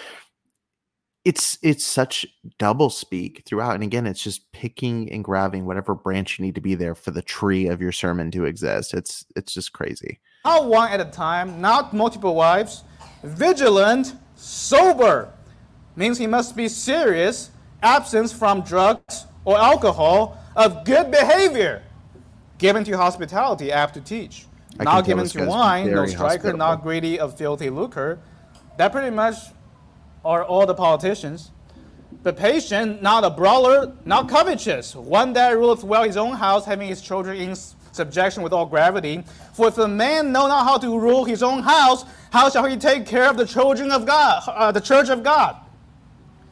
it's it's such double speak throughout. And again, it's just picking and grabbing whatever branch you need to be there for the tree of your sermon to exist. It's it's just crazy. Not one at a time, not multiple wives. Vigilant, sober means he must be serious, absence from drugs or alcohol, of good behavior, given to hospitality, apt to teach, I not given to wine, no striker, not greedy of filthy lucre. That pretty much are all the politicians. But patient, not a brawler, not covetous, one that ruleth well his own house, having his children in subjection with all gravity. For if a man know not how to rule his own house, how shall he take care of the children of God, uh, the church of God?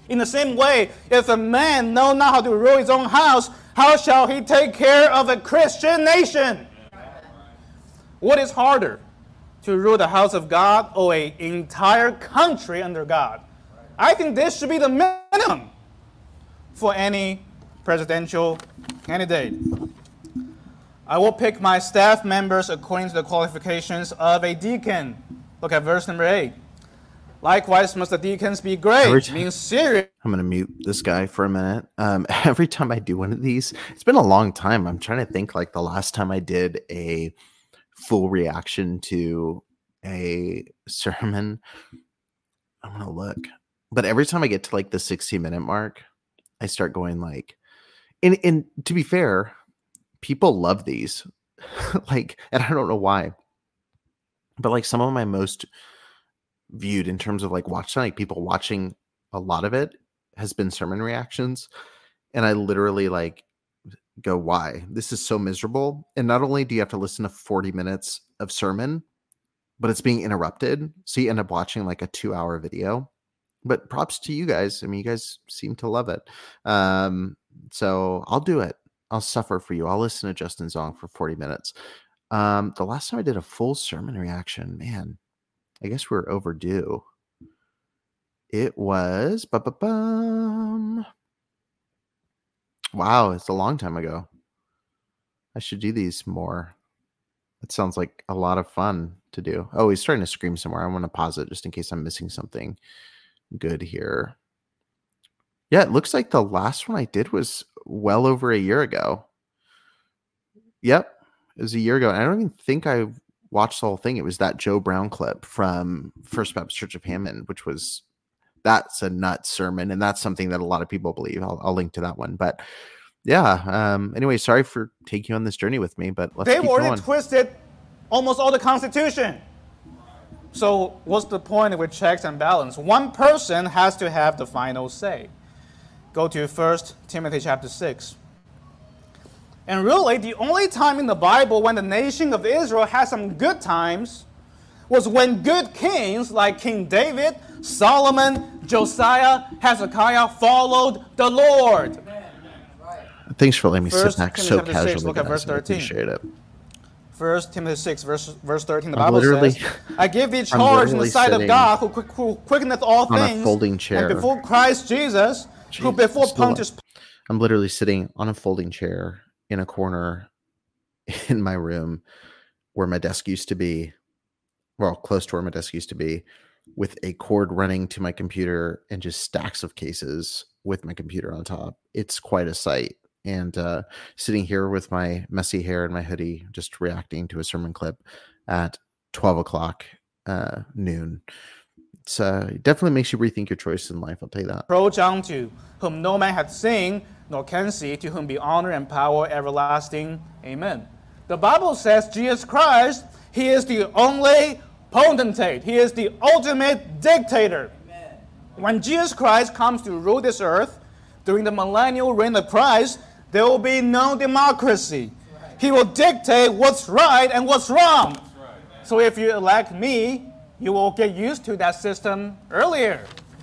In the same way, if a man know not how to rule his own house, how shall he take care of a Christian nation? What is harder, to rule the house of God or an entire country under God? I think this should be the minimum for any presidential candidate. I will pick my staff members according to the qualifications of a deacon. Look at verse number eight. Likewise must the deacons be great, means serious. I'm going to mute this guy for a minute. Um, every time I do one of these, it's been a long time. I'm trying to think like the last time I did a full reaction to a sermon. I'm going to look. But every time I get to like the sixty minute mark, I start going like, and, and to be fair, people love these. Like, and I don't know why, but like some of my most viewed in terms of like watch time, like people watching a lot of it has been sermon reactions. And I literally like go, why? This is so miserable. And not only do you have to listen to forty minutes of sermon, but it's being interrupted. So you end up watching like a two hour video. But props to you guys. I mean, you guys seem to love it. Um, so I'll do it. I'll suffer for you. I'll listen to Justin Zong for forty minutes. Um, the last time I did a full sermon reaction, man, I guess we're overdue. It was, ba-ba-bum. Wow, it's a long time ago. I should do these more. That sounds like a lot of fun to do. Oh, he's starting to scream somewhere. I want to pause it just in case I'm missing something good here. Yeah, it looks like the last one I did was well over a year ago. Yep, it was a year ago. And I don't even think I watched the whole thing. It was that Joe Brown clip from First Baptist Church of Hammond, which was, that's a nut sermon. And that's something that a lot of people believe. I'll, I'll link to that one. But yeah, um, anyway, sorry for taking you on this journey with me, but let's They've keep already going. twisted almost all the Constitution. So what's the point with checks and balance? One person has to have the final say. Go to First Timothy chapter six. And really, the only time in the Bible when the nation of Israel had some good times was when good kings like King David, Solomon, Josiah, Hezekiah followed the Lord. Thanks for letting me First sit back Timothy so chapter six, casually. look at guys. verse I thirteen. appreciate it. First Timothy six, verse, verse thirteen, the I'm Bible literally- says, I give thee I'm charge in the literally sight of sitting God, who, quick, who quickeneth all on a things, folding chair. and before Christ Jesus, who Jeez, before still- Pontius I'm literally sitting on a folding chair in a corner in my room where my desk used to be, well, close to where my desk used to be, with a cord running to my computer and just stacks of cases with my computer on top. It's quite a sight. And uh, sitting here with my messy hair and my hoodie, just reacting to a sermon clip at twelve o'clock uh, noon. It's uh, it definitely makes you rethink your choices in life. I'll tell you that. approach unto, whom no man hath seen, nor can see, to whom be honor and power everlasting. Amen. The Bible says Jesus Christ, he is the only potentate. He is the ultimate dictator. Amen. When Jesus Christ comes to rule this earth, during the millennial reign of Christ, there will be no democracy. Right. He will dictate what's right and what's wrong. Right. So if you elect me, you will get used to that system earlier.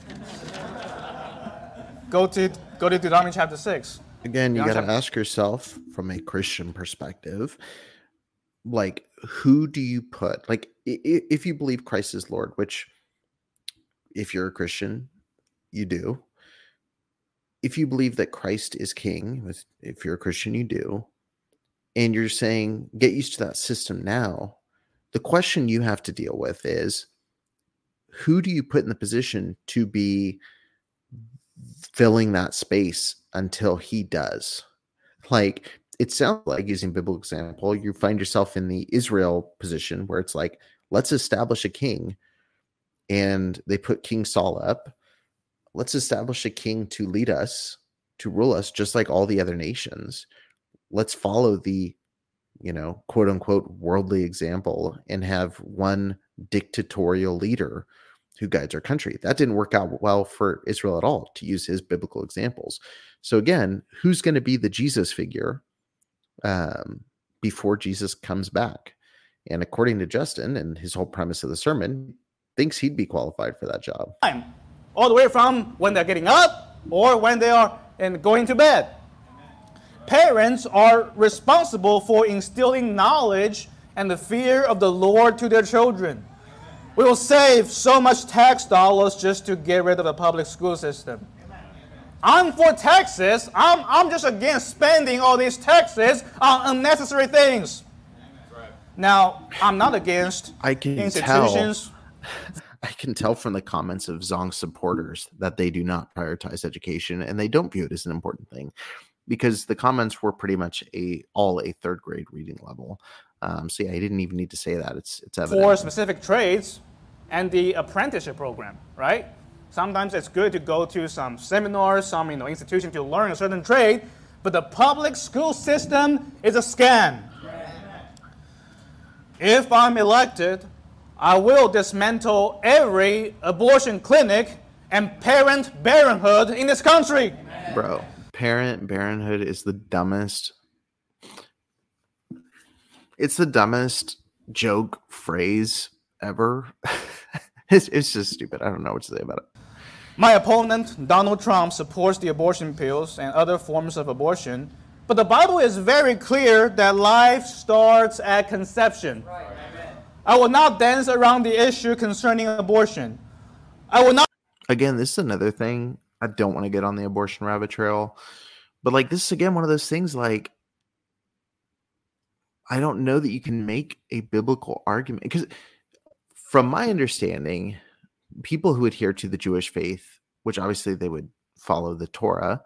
Go to go to Deuteronomy chapter six. Again, you got to ask yourself from a Christian perspective, like, who do you put? Like, if you believe Christ is Lord, which if you're a Christian, you do. If you believe that Christ is King, if you're a Christian, you do. And you're saying, get used to that system now. The question you have to deal with is, who do you put in the position to be filling that space until he does? Like, it sounds like, using biblical example, you find yourself in the Israel position where it's like, let's establish a king. And they put King Saul up. Let's establish a king to lead us, to rule us, just like all the other nations. Let's follow the, you know, quote unquote, worldly example and have one dictatorial leader who guides our country. That didn't work out well for Israel at all, to use his biblical examples. So again, who's going to be the Jesus figure um, before Jesus comes back? And according to Justin and his whole premise of the sermon, thinks he'd be qualified for that job. all the way from when they're getting up or when they are in going to bed. Parents are responsible for instilling knowledge and the fear of the Lord to their children. We will save so much tax dollars just to get rid of the public school system. I'm for taxes. I'm, I'm just against spending all these taxes on unnecessary things. Now, I'm not against I can institutions. Tell, I can tell from the comments of Zong supporters that they do not prioritize education and they don't view it as an important thing, because the comments were pretty much a all a third grade reading level. Um, so yeah, I didn't even need to say that. It's it's evident. For specific trades and the apprenticeship program, right? Sometimes it's good to go to some seminars, some you know institution to learn a certain trade, but the public school system is a scam. If I'm elected, I will dismantle every abortion clinic and parent parenthood in this country. Bro, parent parenthood is the dumbest. It's the dumbest joke phrase ever. it's, it's just stupid. I don't know what to say about it. My opponent, Donald Trump, supports the abortion pills and other forms of abortion, but the Bible is very clear that life starts at conception. Right. I will not dance around the issue concerning abortion. I will not. Again, this is another thing. I don't want to get on the abortion rabbit trail, but like this is again one of those things. Like, I don't know that you can make a biblical argument, because from my understanding, people who adhere to the Jewish faith, which obviously they would follow the Torah,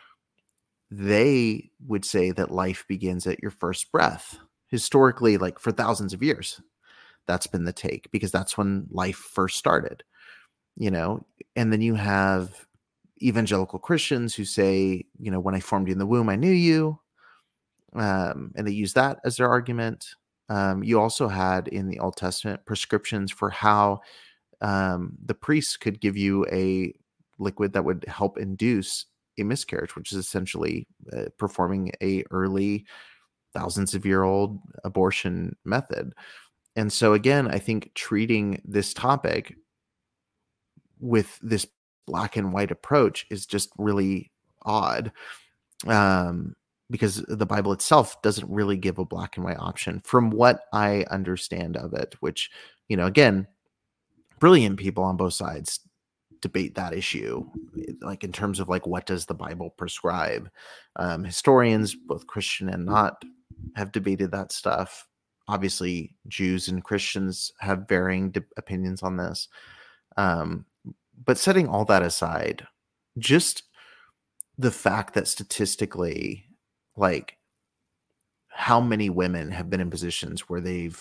they would say that life begins at your first breath. Historically, like for thousands of years, that's been the take, because that's when life first started, you know. And then you have evangelical Christians who say, you know, when I formed you in the womb, I knew you. Um, and they use that as their argument. Um, you also had in the Old Testament prescriptions for how um, the priests could give you a liquid that would help induce a miscarriage, which is essentially uh, performing a early thousands of year old abortion method. And so again, I think treating this topic with this black and white approach is just really odd, um, because the Bible itself doesn't really give a black and white option from what I understand of it, which, you know, again, brilliant people on both sides debate that issue, like in terms of like, what does the Bible prescribe? Um, historians, both Christian and not, have debated that stuff. Obviously, Jews and Christians have varying de- opinions on this. Um, but setting all that aside, just the fact that statistically, like, how many women have been in positions where they've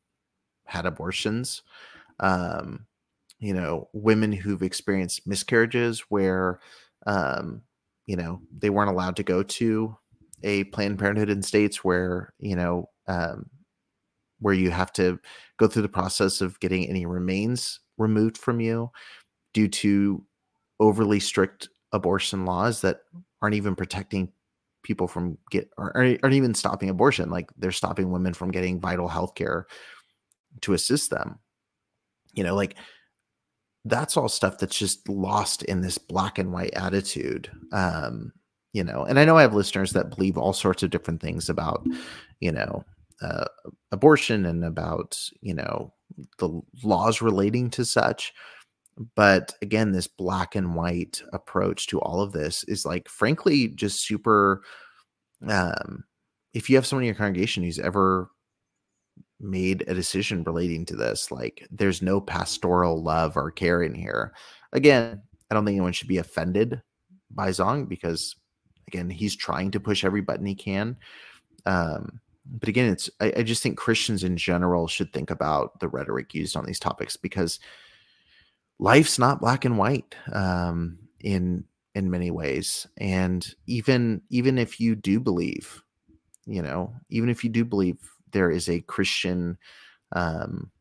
had abortions, um, you know, women who've experienced miscarriages where, um, you know, they weren't allowed to go to a Planned Parenthood in states where, you know, um, where you have to go through the process of getting any remains removed from you due to overly strict abortion laws that aren't even protecting people from get or aren't even stopping abortion. Like, they're stopping women from getting vital health care to assist them. You know, like, that's all stuff that's just lost in this black and white attitude. Um, you know, and I know I have listeners that believe all sorts of different things about, you know, uh, abortion and about, you know, the laws relating to such. But again, this black and white approach to all of this is, like, frankly, just super. Um, if you have someone in your congregation who's ever made a decision relating to this, like, there's no pastoral love or care in here. Again, I don't think anyone should be offended by Zong, because again, he's trying to push every button he can. Um, but again, it's, I, I just think Christians in general should think about the rhetoric used on these topics, because life's not black and white, um, in, in many ways. And even, even if you do believe, you know, even if you do believe there is a Christian um,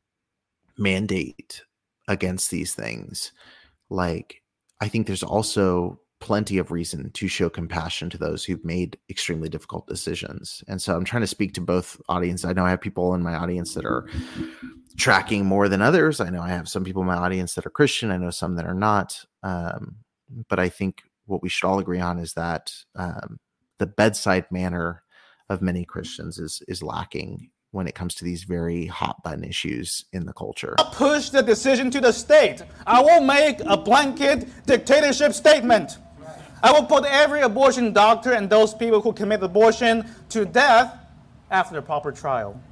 mandate against these things, like, I think there's also plenty of reason to show compassion to those who've made extremely difficult decisions. And so I'm trying to speak to both audiences. I know I have people in my audience that are tracking more than others. I know I have some people in my audience that are Christian. I know some that are not. Um, but I think what we should all agree on is that um, the bedside manner of many Christians is is lacking when it comes to these very hot button issues in the culture. I'll push the decision to the state. I will make a blanket dictatorship statement. I will put every abortion doctor and those people who commit abortion to death after the proper trial.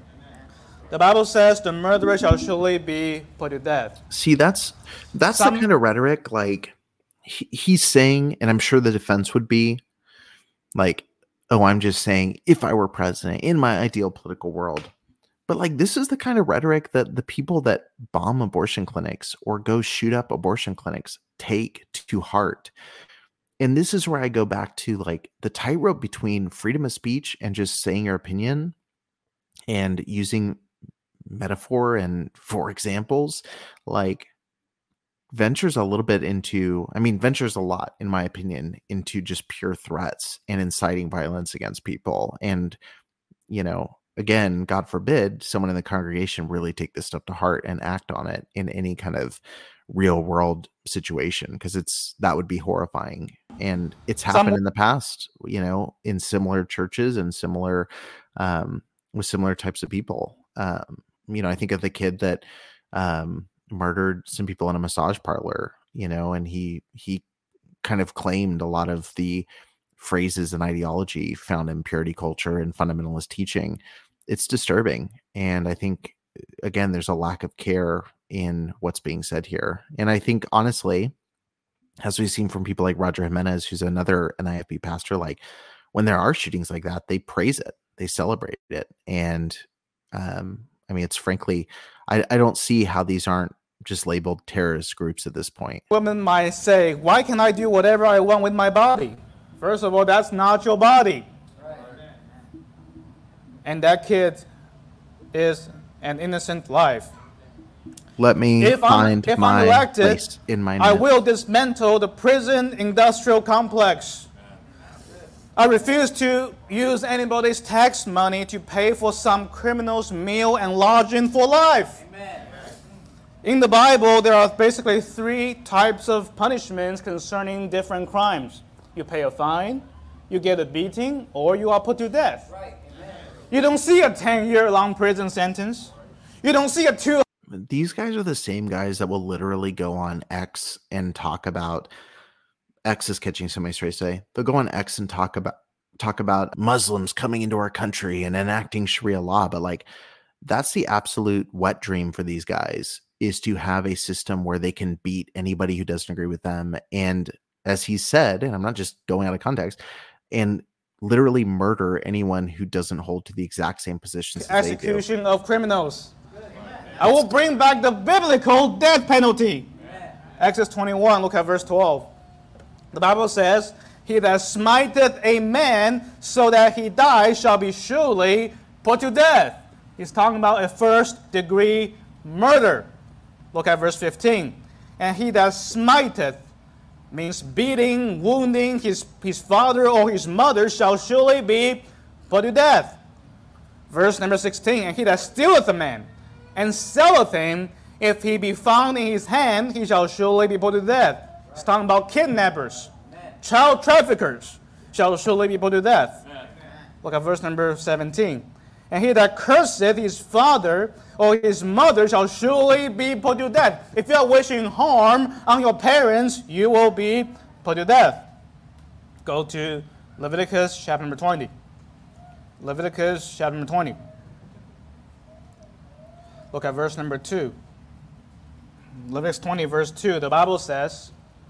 The Bible says the murderer shall surely be put to death. See, that's that's Some, the kind of rhetoric, like, he, he's saying, and I'm sure the defense would be, like, oh, I'm just saying if I were president in my ideal political world. But, like, this is the kind of rhetoric that the people that bomb abortion clinics or go shoot up abortion clinics take to heart. And this is where I go back to, like, the tightrope between freedom of speech and just saying your opinion and using metaphor and for examples. Like, ventures a little bit into, I mean, ventures a lot, in my opinion, into just pure threats and inciting violence against people. And, you know, again, God forbid someone in the congregation really take this stuff to heart and act on it in any kind of real world situation, because it's that would be horrifying. And it's happened Some- in the past, you know, in similar churches and similar um with similar types of people. Um you know, I think of the kid that um murdered some people in a massage parlor, you know, and he he kind of claimed a lot of the phrases and ideology found in purity culture and fundamentalist teaching. It's disturbing. And I think, again, there's a lack of care in what's being said here. And I think, honestly, as we've seen from people like Roger Jimenez, who's another N I F B pastor, like, when there are shootings like that, they praise it, they celebrate it. And um, I mean, it's frankly, I, I don't see how these aren't just labeled terrorist groups at this point. Women might say, why can I do whatever I want with my body? First of all, that's not your body. And that kid is an innocent life. Let me if find I'm, if my I'm elected, place in my I net. will dismantle the prison industrial complex. I refuse to use anybody's tax money to pay for some criminal's meal and lodging for life. Amen. In the Bible, there are basically three types of punishments concerning different crimes. You pay a fine, you get a beating, or you are put to death. Right. You don't see a ten-year-long prison sentence. You don't see a two. These guys are the same guys that will literally go on X and talk about X is catching somebody straight say. They'll go on X and talk about talk about Muslims coming into our country and enacting Sharia law. But, like, that's the absolute wet dream for these guys, is to have a system where they can beat anybody who doesn't agree with them. And as he said, and I'm not just going out of context, and literally murder anyone who doesn't hold to the exact same positions as they do. Execution of criminals. I will bring back the biblical death penalty. Exodus twenty-one, look at verse twelve. The Bible says, he that smiteth a man so that he die shall be surely put to death. He's talking about a first degree murder. Look at verse fifteen. And he that smiteth means beating, wounding his, his father or his mother shall surely be put to death. Verse number sixteen. And he that stealeth a man and selleth him, if he be found in his hand, he shall surely be put to death. It's talking about kidnappers. Child traffickers shall surely be put to death. Look at verse number seventeen. And he that curseth his father or his mother shall surely be put to death. If you are wishing harm on your parents, you will be put to death. Go to Leviticus chapter number twenty. Leviticus chapter number twenty. Look at verse number two. Leviticus twenty, verse two. The Bible says,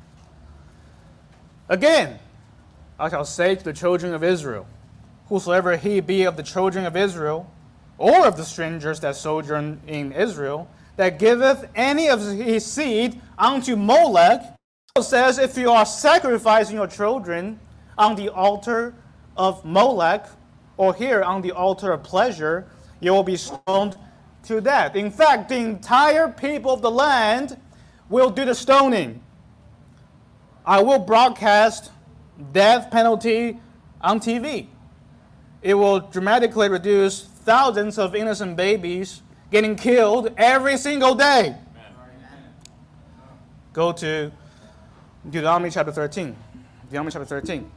again, I shall say to the children of Israel, whosoever he be of the children of Israel, or of the strangers that sojourn in Israel, that giveth any of his seed unto Molech, it says, if you are sacrificing your children on the altar of Molech, or here on the altar of pleasure, you will be stoned to death. In fact, the entire people of the land will do the stoning. I will broadcast death penalty on T V. It will dramatically reduce thousands of innocent babies getting killed every single day. Go to Deuteronomy chapter thirteen. Deuteronomy chapter thirteen.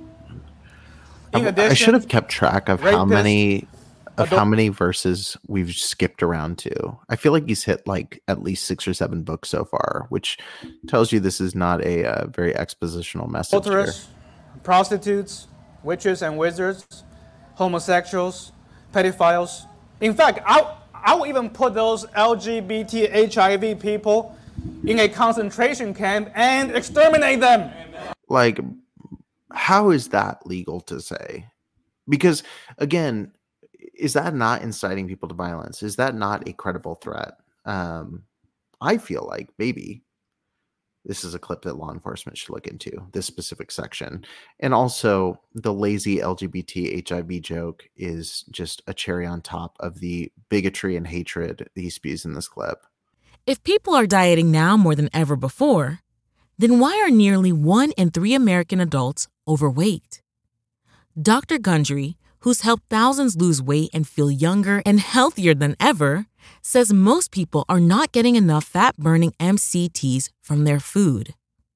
In addition, I should have kept track of how rapists, many of adult- how many verses we've skipped around to. I feel like he's hit like at least six or seven books so far, which tells you this is not a uh, very expositional message here. Adulterers, prostitutes, witches and wizards, homosexuals, pedophiles. In fact, I I will even put those L G B T H I V people in a concentration camp and exterminate them. Like, how is that legal to say? Because again, is that not inciting people to violence? Is that not a credible threat? Um, I feel like maybe this is a clip that law enforcement should look into, this specific section. And also, the lazy L G B T H I V joke is just a cherry on top of the bigotry and hatred that he spews in this clip. If people are dieting now more than ever before, then why are nearly one in three American adults overweight? Doctor Gundry, who's helped thousands lose weight and feel younger and healthier than ever, says most people are not getting enough fat-burning M C Ts from their food.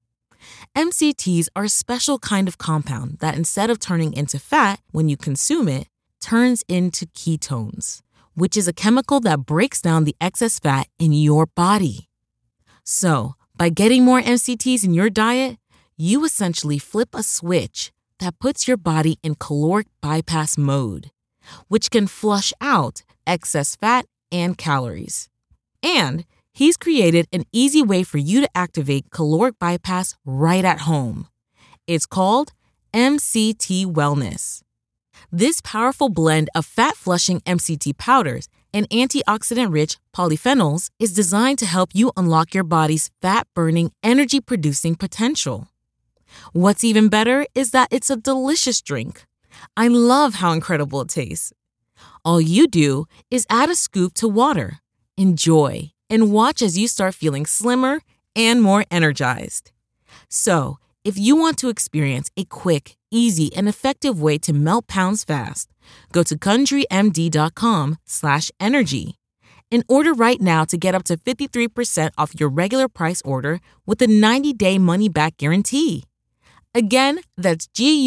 M C Ts are a special kind of compound that, instead of turning into fat when you consume it, turns into ketones, which is a chemical that breaks down the excess fat in your body. So, by getting more M C Ts in your diet, you essentially flip a switch that puts your body in caloric bypass mode, which can flush out excess fat and calories. And he's created an easy way for you to activate caloric bypass right at home. It's called M C T Wellness. This powerful blend of fat-flushing M C T powders and antioxidant-rich polyphenols is designed to help you unlock your body's fat-burning, energy-producing potential. What's even better is that it's a delicious drink. I love how incredible it tastes. All you do is add a scoop to water, enjoy, and watch as you start feeling slimmer and more energized. So, if you want to experience a quick, easy, and effective way to melt pounds fast, go to GundryMD.com slash energy and order right now to get up to fifty-three percent off your regular price order with a ninety-day money-back guarantee. Again, that's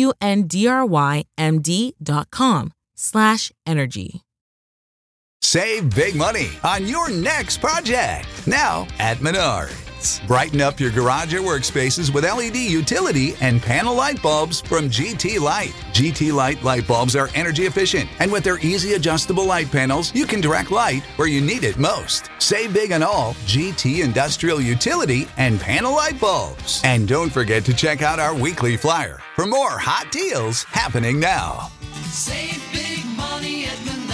G-U-N-D-R-Y-M-D.com slash energy. Save big money on your next project now at Menards. Brighten up your garage or workspaces with L E D utility and panel light bulbs from G T Light. G T Light light bulbs are energy efficient, and with their easy adjustable light panels, you can direct light where you need it most. Save big on all G T industrial utility and panel light bulbs. And don't forget to check out our weekly flyer for more hot deals happening now. Save big money at Menards.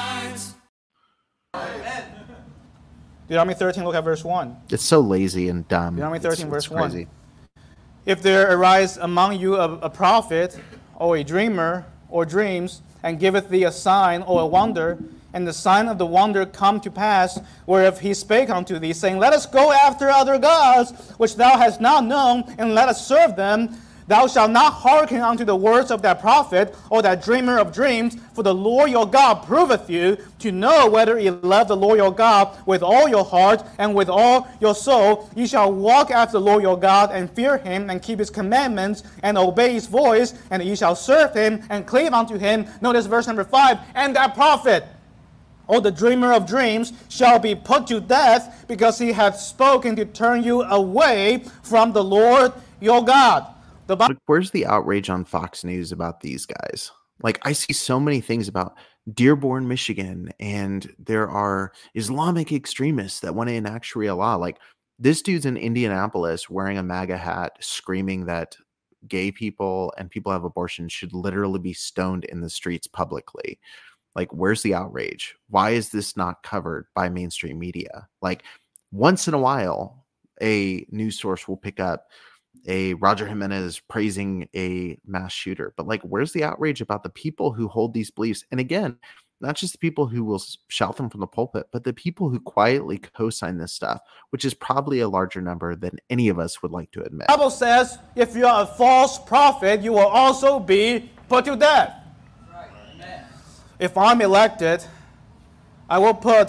Deuteronomy thirteen, look at verse one. It's so lazy and dumb. Deuteronomy thirteen, it's, verse it's crazy. one. If there arise among you a, a prophet, or a dreamer, or dreams, and giveth thee a sign or a wonder, and the sign of the wonder come to pass, whereof he spake unto thee, saying, Let us go after other gods, which thou hast not known, and let us serve them, thou shalt not hearken unto the words of that prophet, or that dreamer of dreams, for the Lord your God proveth you, to know whether ye love the Lord your God with all your heart and with all your soul. Ye shall walk after the Lord your God, and fear him, and keep his commandments, and obey his voice, and ye shall serve him, and cleave unto him. Notice verse number five, and that prophet, or the dreamer of dreams, shall be put to death, because he hath spoken to turn you away from the Lord your God. The Bible. Like, where's the outrage on Fox News about these guys? Like, I see so many things about Dearborn, Michigan, and there are Islamic extremists that want to enact Sharia law. Like, this dude's in Indianapolis wearing a MAGA hat, screaming that gay people and people who have abortions should literally be stoned in the streets publicly. Like, where's the outrage? Why is this not covered by mainstream media? Like, once in a while, a news source will pick up a Roger Jimenez praising a mass shooter, but like, where's the outrage about the people who hold these beliefs? And again, not just the people who will shout them from the pulpit, but the people who quietly co-sign this stuff, which is probably a larger number than any of us would like to admit. The Bible says, if you are a false prophet, you will also be put to death. If I'm elected, I will put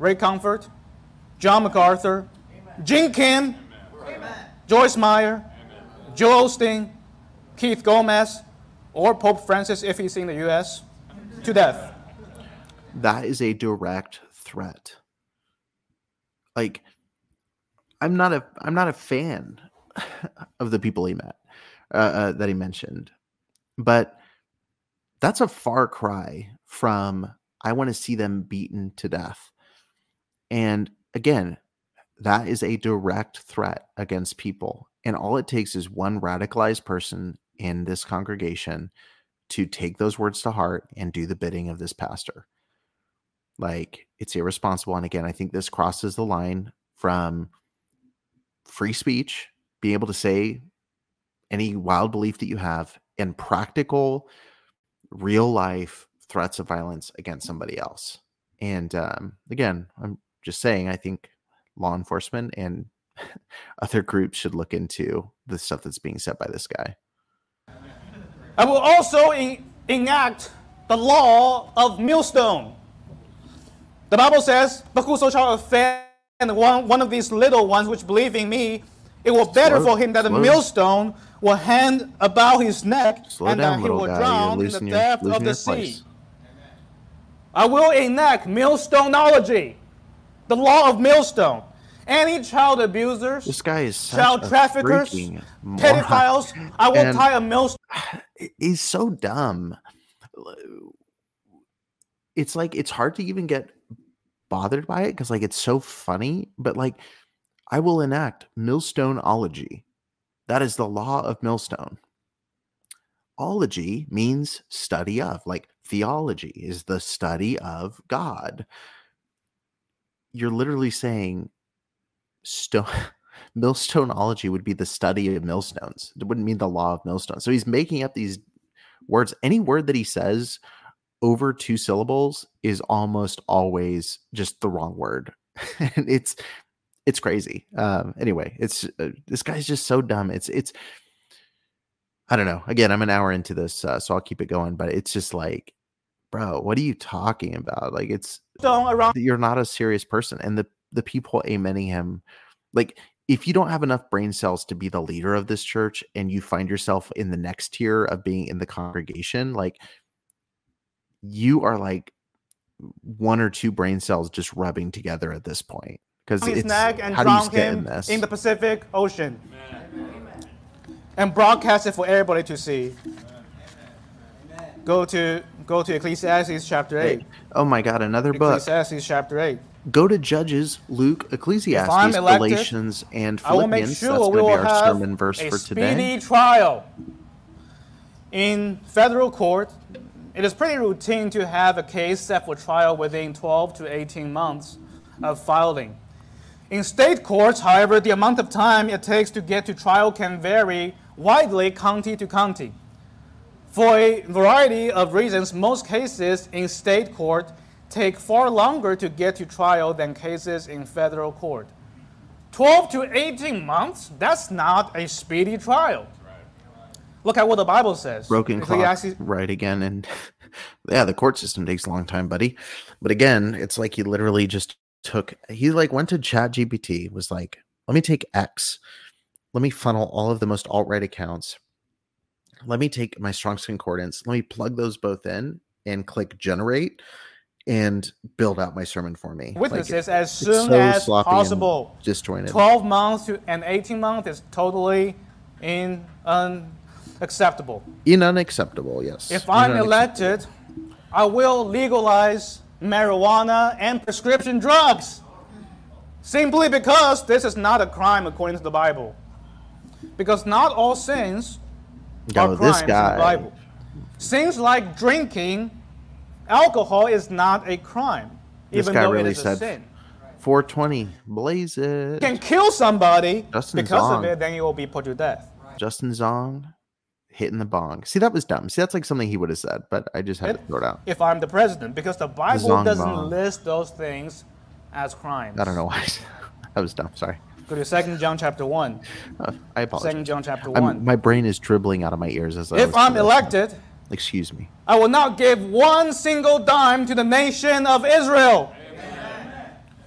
Ray Comfort, John MacArthur, Amen. Gene Kim, Amen. Joyce Meyer, Amen. Joel Osteen, Keith Gomez, or Pope Francis if he's in the U S, to death. That is a direct threat. Like, I'm not a I'm not a fan of the people he met, uh, uh, that he mentioned, but that's a far cry from I want to see them beaten to death. And again, that is a direct threat against people. And all it takes is one radicalized person in this congregation to take those words to heart and do the bidding of this pastor. Like, it's irresponsible. And again, I think this crosses the line from free speech, being able to say any wild belief that you have, and practical, real life threats of violence against somebody else. And um, again, I'm just saying, I think law enforcement and other groups should look into the stuff that's being said by this guy. I will also en- enact the law of millstone. The Bible says, but whoso shall offend one, one of these little ones which believe in me, it will better slow, for him that slow. a millstone will hang about his neck, Slow and down, that he will guy. drown You're in the losing your- depth losing of the your sea. place. I will enact millstoneology, the law of millstone. Any child abusers, This guy is such child a traffickers, freaking moron. pedophiles, I will And tie a millstone. He's so dumb. It's like, it's hard to even get bothered by it because, like, it's so funny. But, like, I will enact millstoneology. That is the law of millstone. Ology means study of, like, theology is the study of God. You're literally saying stone millstoneology would be the study of millstones. It wouldn't mean the law of millstones. So he's making up these words. Any word that he says over two syllables is almost always just the wrong word. And it's it's crazy. Um, anyway, it's uh, this guy's just so dumb. It's it's I don't know. Again, I'm an hour into this, uh, so I'll keep it going. But it's just like, bro, what are you talking about? Like, it's around. You're not a serious person. And the the people amening him, like, if you don't have enough brain cells to be the leader of this church, and you find yourself in the next tier of being in the congregation, like, you are like one or two brain cells just rubbing together at this point. Because his it's neck and how do you drown get in him this? in the Pacific Ocean. And broadcast it for everybody to see. Go to go to Ecclesiastes chapter eight. Hey, oh my God, another book. Ecclesiastes chapter eight. Go to Judges, Luke, Ecclesiastes, I'm elected, Galatians, and I will make Philippians. sure That's we going to will be our have sermon verse a for speedy today. trial. In federal court, it is pretty routine to have a case set for trial within twelve to eighteen months of filing. In state courts, however, the amount of time it takes to get to trial can vary widely county to county. For a variety of reasons, most cases in state court take far longer to get to trial than cases in federal court. twelve to eighteen months? That's not a speedy trial. Look at what the Bible says. Broken clock, Ecclesiastes- right again. And yeah, the court system takes a long time, buddy. But again, it's like he literally just took, he like went to Chat G P T, was like, let me take X. Let me funnel all of the most alt-right accounts. Let me take my Strong's Concordance. Let me plug those both in and click generate and build out my sermon for me. Witnesses Like, as it's soon so as sloppy and possible. disjointed. twelve months to and eighteen months is totally in, unacceptable. In unacceptable, yes. If In I'm unacceptable. elected, I will legalize marijuana and prescription drugs. Simply because this is not a crime according to the Bible. Because not all sins Go, are crimes this in guy. the Bible. Sins like drinking alcohol is not a crime, This even guy though really it is said a sin. four twenty, blaze it. You can kill somebody Justin because Zong. of it, then you will be put to death. Justin Zong hitting the bong. See, that was dumb. See, that's like something he would have said, but I just had It- to throw it out. If I'm the president, because the Bible Zong doesn't bong. list those things as crimes. I don't know why. That was dumb. Sorry. Go to Second John chapter one. Uh, I apologize. Second John chapter I'm- one. my brain is dribbling out of my ears as I If listen I'm to this. elected, Excuse me. I will not give one single dime to the nation of Israel. Amen.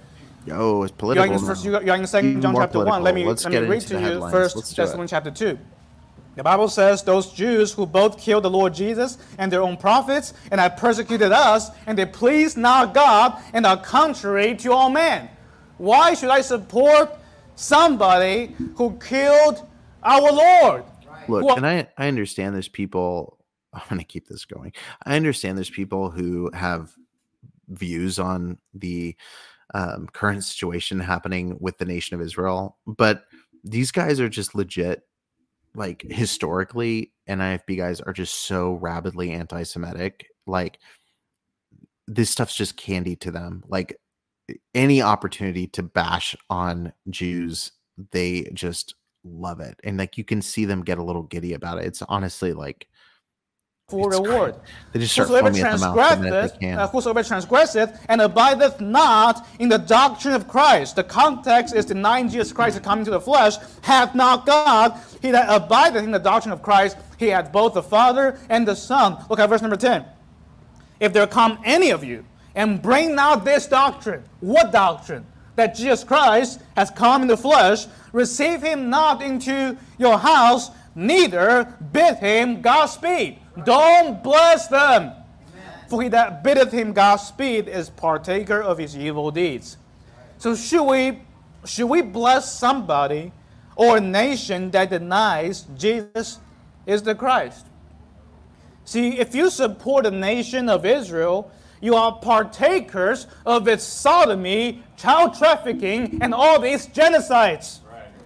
Oh, it's You're political. in, first, now. you're in Second John More chapter one. Let me, political. Let's let get me read into to the you headlines. First Let's do it. Thessalonians chapter two. The Bible says, those Jews who both killed the Lord Jesus and their own prophets and have persecuted us, and they please not God and are contrary to all men. Why should I support somebody who killed our Lord? Look, Who- and I, I understand there's people, I'm going to keep this going. I understand there's people who have views on the um, current situation happening with the nation of Israel, but these guys are just legit, like historically, N I F B guys are just so rabidly anti-Semitic. Like, this stuff's just candy to them. Like, any opportunity to bash on Jews, they just love it. And like, you can see them get a little giddy about it. It's honestly like, for it's reward. great. They just start Whosoever foaming at the mouth the minute transgresseth, they can. uh, whosoever transgresseth and abideth not in the doctrine of Christ. The context is denying Jesus Christ is coming to the flesh, hath not God. He that abideth in the doctrine of Christ, he hath both the Father and the Son. Look at verse number ten. If there come any of you and bring not this doctrine, what doctrine? That Jesus Christ has come in the flesh, receive him not into your house, neither bid him Godspeed. Don't bless them. Amen. For he that biddeth him Godspeed is partaker of his evil deeds. So should we, should we bless somebody or a nation that denies Jesus is the Christ? See, if you support the nation of Israel, you are partakers of its sodomy, child trafficking, and all these genocides.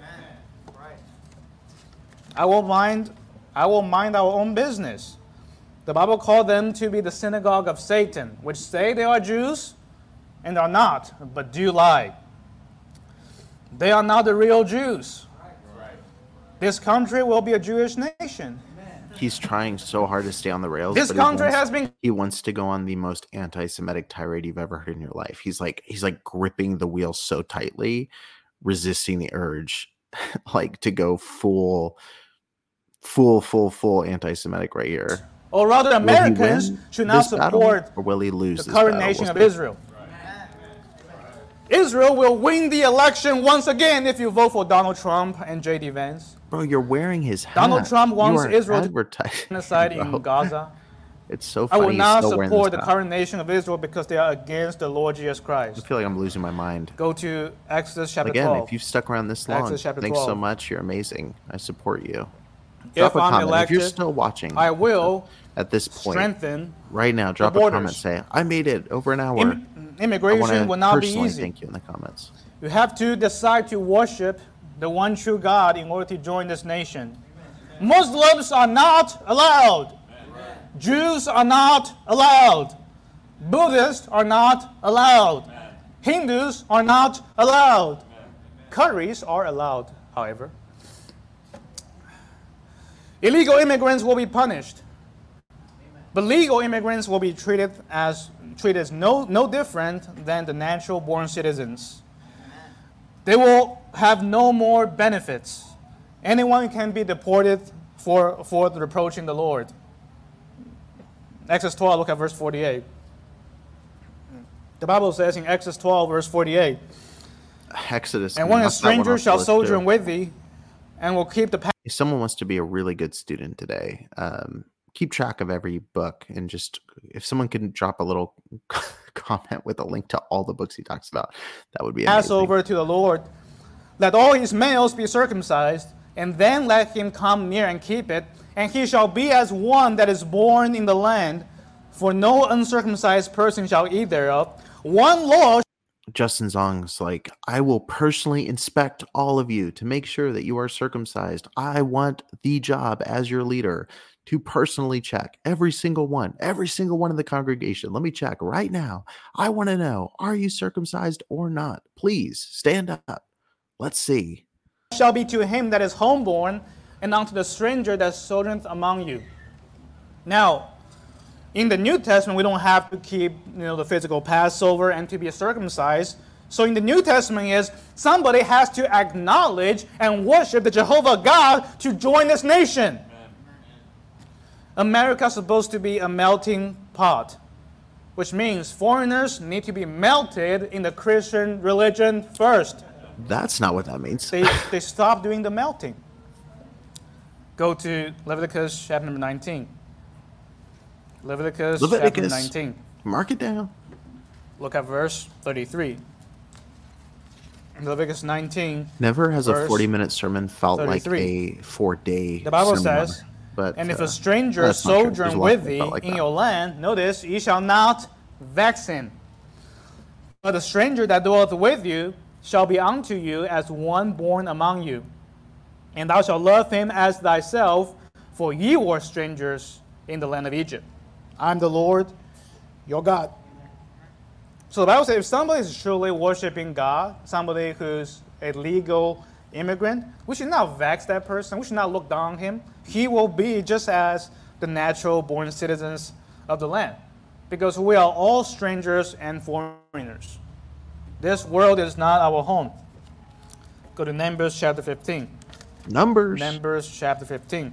I will mind, I will mind our own business. The Bible called them to be the synagogue of Satan, which say they are Jews and are not, but do lie. They are not the real Jews. This country will be a Jewish nation. He's trying so hard to stay on the rails. This but he country wants- has been He wants to go on the most anti-Semitic tirade you've ever heard in your life. He's like, he's like gripping the wheel so tightly, resisting the urge, like to go full, full, full, full anti-Semitic right here. or rather Will he Americans win should not this battle, support or will he lose the this current battle? nation We'll of see. Israel. Israel will win the election once again if you vote for Donald Trump and J D Vance. Bro, you're wearing his hat. Donald Trump You wants are Israel to advertising, genocide bro. in Gaza. It's so I funny. will he's not still wearing support this the hat. current nation of Israel because they are against the Lord Jesus I Christ. feel like I'm losing my mind. Go to Exodus chapter Again, twelve. if you've stuck around this long, Exodus chapter thanks so twelve. much. You're amazing. I support you. If Drop a I'm comment. elected, if you're still watching, I will at this point, strengthen right now, drop a borders. comment. Say, I made it over an hour. Im- I immigration wanna will not be personally easy. Thank you in the comments. You have to decide to worship the one true God in order to join this nation. Muslims are not allowed. Jews are not allowed. Buddhists are not allowed. Hindus are not allowed. Curries are allowed, however. Illegal immigrants will be punished. But legal immigrants will be treated as treated as no, no different than the natural born citizens. They will have no more benefits. Anyone can be deported for, for reproaching the Lord. Exodus twelve, look at verse forty-eight. The Bible says in Exodus twelve, verse forty-eight, Exodus. and when a knock that one stranger off the shall list, sojourn too. with thee, and will keep the pa- If someone wants to be a really good student today, um, keep track of every book and just if someone can drop a little comment with a link to all the books he talks about, that would be amazing. Passover to the Lord. Let all his males be circumcised, and then let him come near and keep it, and he shall be as one that is born in the land, for no uncircumcised person shall eat thereof. One law. Justin Zong's like, I will personally inspect all of you to make sure that you are circumcised. I want the job as your leader to personally check every single one, every single one in the congregation. Let me check right now. I want to know, are you circumcised or not? Please stand up. Let's see. Shall be to him that is homeborn, and unto the stranger that sojourneth among you. Now, in the New Testament, we don't have to keep, you know, the physical Passover and to be circumcised. So in the New Testament is somebody has to acknowledge and worship the Jehovah God to join this nation. America is supposed to be a melting pot which means foreigners need to be melted in the Christian religion first. That's not what that means. They, they stop doing the melting. Go to Leviticus chapter number nineteen. Leviticus, Leviticus. chapter nineteen. Mark it down. Look at verse thirty-three. Leviticus nineteen. Never has a verse forty-minute sermon felt thirty-three. like a four-day The Bible sermon. says, But, and if uh, a stranger that's not true. There's sojourn a lot with that thee felt like in that. your land, notice, ye shall not vex him. But the stranger that dwelleth with you shall be unto you as one born among you. And thou shalt love him as thyself, for ye were strangers in the land of Egypt. I am the Lord, your God. So the Bible says if somebody is truly worshiping God, somebody who's a legal immigrant, we should not vex that person. We should not look down on him. He will be just as the natural born citizens of the land, because we are all strangers and foreigners. This world is not our home. Go to Numbers chapter fifteen. Numbers. Numbers chapter fifteen.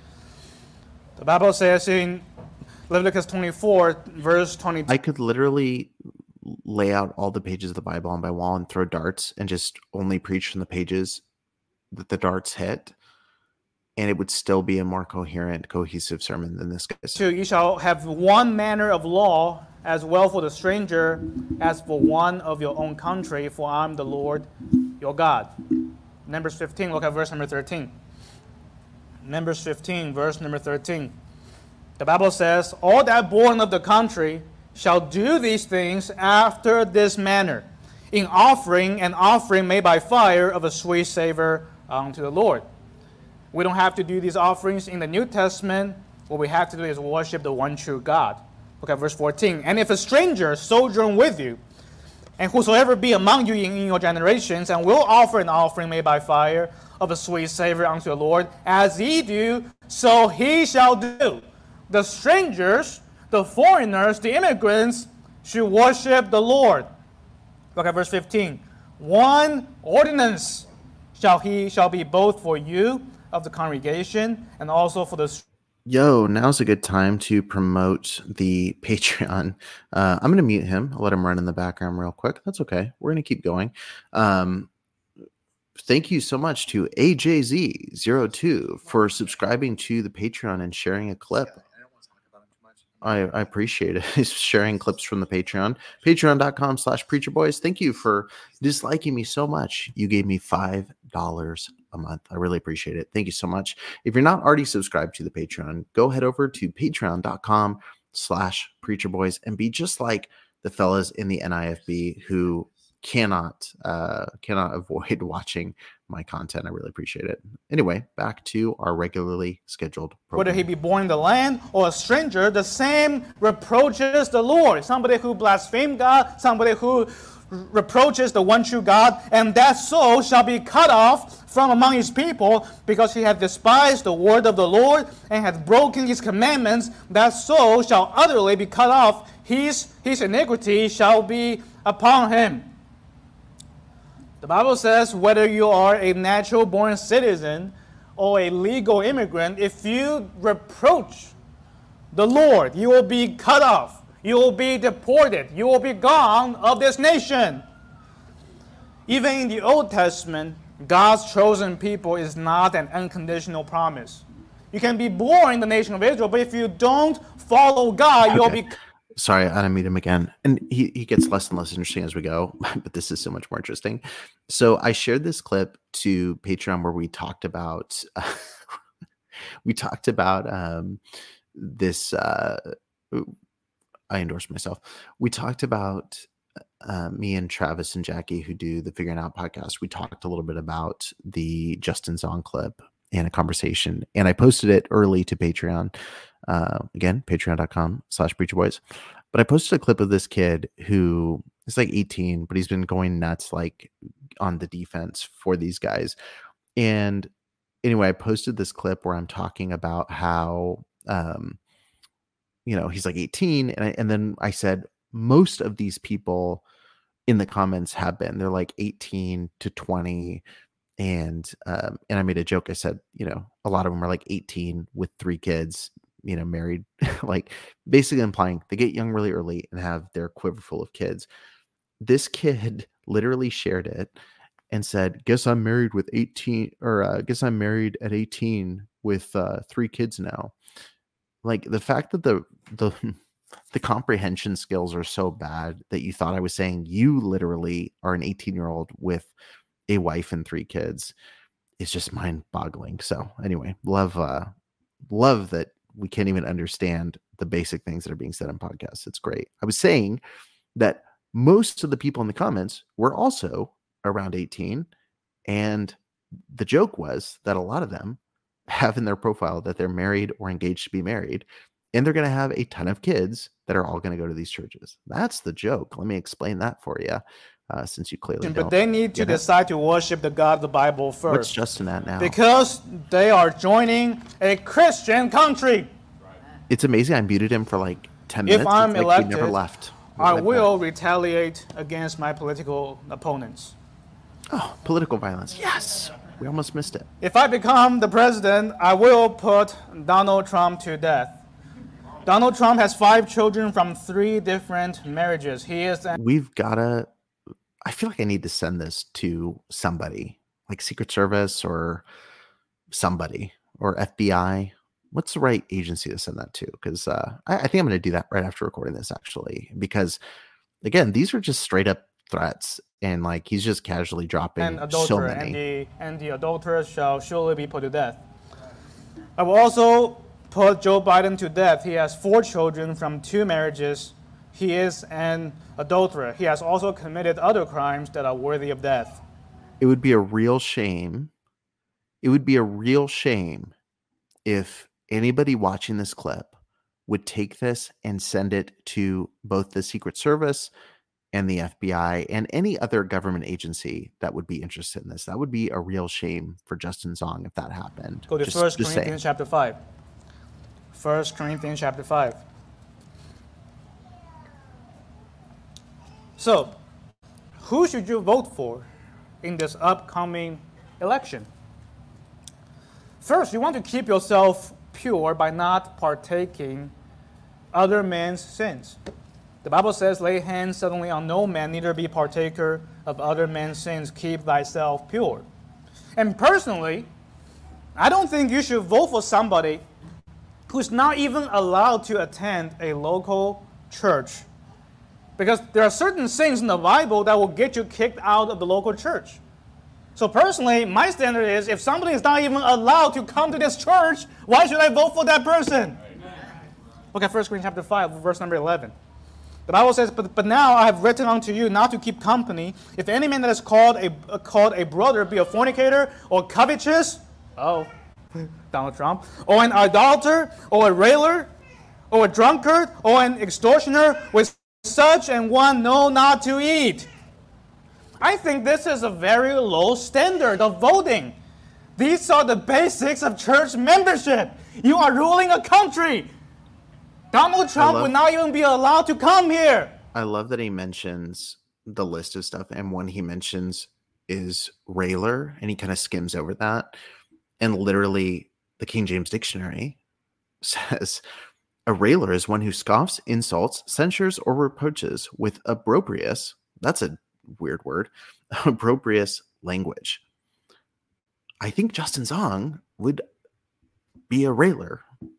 The Bible says in Leviticus twenty-four, verse twenty-two. I could literally lay out all the pages of the Bible on my wall and throw darts and just only preach from the pages that the darts hit, and it would still be a more coherent, cohesive sermon than this guy's. Two, you shall have one manner of law as well for the stranger as for one of your own country, for I am the Lord your God. Numbers fifteen, look at verse number thirteen. Numbers fifteen, verse number thirteen. The Bible says, all that born of the country shall do these things after this manner, in offering an offering made by fire of a sweet savor unto the Lord. We don't have to do these offerings in the New Testament. What we have to do is worship the one true God. Look at verse fourteen. And if a stranger sojourn with you, and whosoever be among you in, in your generations, and will offer an offering made by fire of a sweet savor unto the Lord, as ye do, so he shall do. The strangers, the foreigners, the immigrants should worship the Lord. Look at verse fifteen. One ordinance shall he shall be both for you of the congregation and also for the. Yo, now's a good time to promote the Patreon. Uh, I'm going to mute him. I'll let him run in the background real quick. That's okay. We're going to keep going. Um, thank you so much to A J Z zero two for subscribing to the Patreon and sharing a clip. I, I appreciate it. He's sharing clips from the Patreon. Patreon.com slash Preacher Boys. Thank you for disliking me so much. You gave me five dollars a month. I really appreciate it. Thank you so much. If you're not already subscribed to the Patreon, go head over to patreon.com slash Preacher Boys and be just like the fellas in the N I F B who cannot uh, cannot avoid watching my content. I really appreciate it. Anyway, back to our regularly scheduled program. Whether he be born in the land or a stranger, the same reproaches the Lord. Somebody who blasphemes God, somebody who reproaches the one true God, and that soul shall be cut off from among his people, because he hath despised the word of the Lord and hath broken his commandments. That soul shall utterly be cut off. His, his iniquity shall be upon him. The Bible says whether you are a natural born citizen or a legal immigrant, if you reproach the Lord, you will be cut off. You will be deported. You will be gone of this nation. Even in the Old Testament, God's chosen people is not an unconditional promise. You can be born in the nation of Israel, but if you don't follow God, okay. you'll be... Sorry, I didn't meet him again. And he, he gets less and less interesting as we go, but this is so much more interesting. So I shared this clip to Patreon where we talked about, uh, we talked about um, this, uh, I endorse myself. We talked about uh, me and Travis and Jackie, who do the Figuring Out podcast. We talked a little bit about the Justin Zong clip and a conversation, and I posted it early to Patreon. Uh, again, patreon.com slash preacher boys. But I posted a clip of this kid who is like eighteen, but he's been going nuts like on the defense for these guys. And anyway, I posted this clip where I'm talking about how, um, you know, he's like eighteen. And, I, and then I said, most of these people in the comments have been, they're like eighteen to twenty. And, um, and I made a joke. I said, you know, a lot of them are like eighteen with three kids, you know, married, like basically implying they get young really early and have their quiver full of kids. This kid literally shared it and said, guess I'm married with eighteen or uh, guess I'm married at eighteen with uh, three kids now. Like the fact that the, the, the comprehension skills are so bad that you thought I was saying you literally are an eighteen year old with a wife and three kids is just mind boggling. So anyway, love, uh, love that we can't even understand the basic things that are being said on podcasts. It's great. I was saying that most of the people in the comments were also around eighteen. And the joke was that a lot of them have in their profile that they're married or engaged to be married. And they're going to have a ton of kids that are all going to go to these churches. That's the joke. Let me explain that for you, uh, since you clearly but don't. They need to decide to worship the God of the Bible first. What's Justin at now? Because they are joining a Christian country. It's amazing. I muted him for like ten minutes. If I'm it's like elected, he never left. I Like will that. retaliate against my political opponents. Oh, political violence. Yes. We almost missed it. If I become the president, I will put Donald Trump to death. Donald Trump has five children from three different marriages. He is an We've got to, I feel like I need to send this to somebody, like Secret Service or somebody, or F B I. What's the right agency to send that to? Because uh, I, I think I'm going to do that right after recording this, actually. Because, again, these are just straight up threats. And, like, he's just casually dropping an so adulterer, many. and the, and the adulterer shall surely be put to death. I will also put Joe Biden to death. He has four children from two marriages. He is an adulterer. He has also committed other crimes that are worthy of death. It would be a real shame. It would be a real shame if anybody watching this clip would take this and send it to both the Secret Service and the F B I and any other government agency that would be interested in this. That would be a real shame for Justin Zong if that happened. Go to Just- First just Corinthians saying. chapter five. First Corinthians chapter five. So, who should you vote for in this upcoming election? First, you want to keep yourself pure by not partaking other men's sins. The Bible says, lay hands suddenly on no man, neither be partaker of other men's sins. Keep thyself pure. And personally, I don't think you should vote for somebody who's not even allowed to attend a local church. Because there are certain things in the Bible that will get you kicked out of the local church. So personally, my standard is, if somebody is not even allowed to come to this church, why should I vote for that person? Look at First Corinthians chapter five, verse number eleven. The Bible says, but, but now I have written unto you not to keep company. If any man that is called a, uh, called a brother be a fornicator, or covetous, oh, Donald Trump, or an idolater, or a railer, or a drunkard, or an extortioner, with such and one know not to eat. I think this is a very low standard of voting. These are the basics of church membership. You are ruling a country. Donald Trump love- would not even be allowed to come here. I love that he mentions the list of stuff, and one he mentions is railer, and he kind of skims over that. And literally, the King James Dictionary says, a railer is one who scoffs, insults, censures, or reproaches with opprobrious, that's a weird word, opprobrious language. I think Justin Zong would be a railer.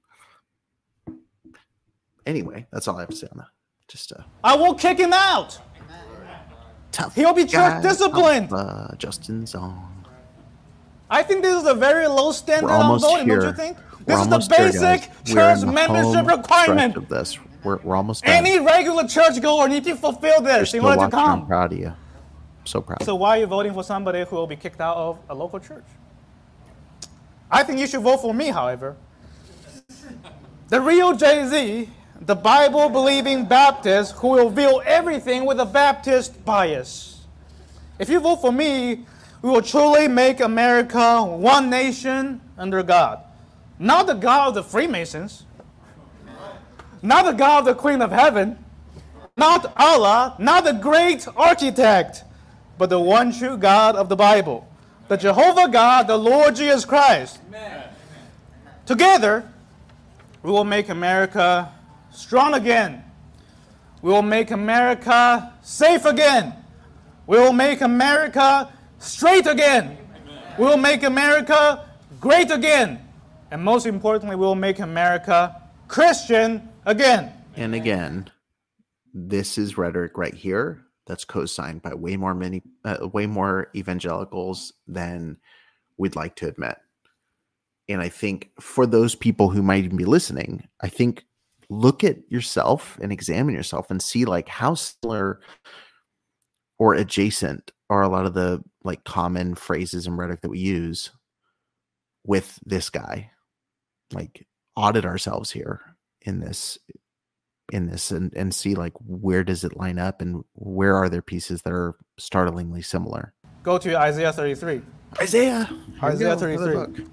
Anyway, that's all I have to say on that. Just uh, I will kick him out. tough. He'll be church guy, disciplined. tough, uh, Justin Zong. I think this is a very low standard We're on almost voting, here. don't you think? We're This is the almost there, guys. basic We are in church the membership home requirement. stretch of this. We're, we're almost done. Any regular churchgoer needs to fulfill You're this in still order to watching. I'm come. proud of you. I'm so proud. So why are you voting for somebody who will be kicked out of a local church? I think you should vote for me, however. The real Jay-Z, the Bible-believing Baptist who will view everything with a Baptist bias. If you vote for me, we will truly make America one nation under God. Not the God of the Freemasons. Not the God of the Queen of Heaven. Not Allah, not the great architect, but the one true God of the Bible. The Jehovah God, the Lord Jesus Christ. Amen. Together, We will make America strong again. We will make America safe again. We will make America straight again. We will make America great again. And most importantly, we will make America Christian again. And again, this is rhetoric right here that's co-signed by way more many, uh, way more evangelicals than we'd like to admit. And I think for those people who might even be listening, I think look at yourself and examine yourself and see like how similar or adjacent are a lot of the like common phrases and rhetoric that we use with this guy. Like audit ourselves here in this in this and, and see like where does it line up and where are there pieces that are startlingly similar. Go to Isaiah thirty-three. Isaiah. Isaiah thirty-three.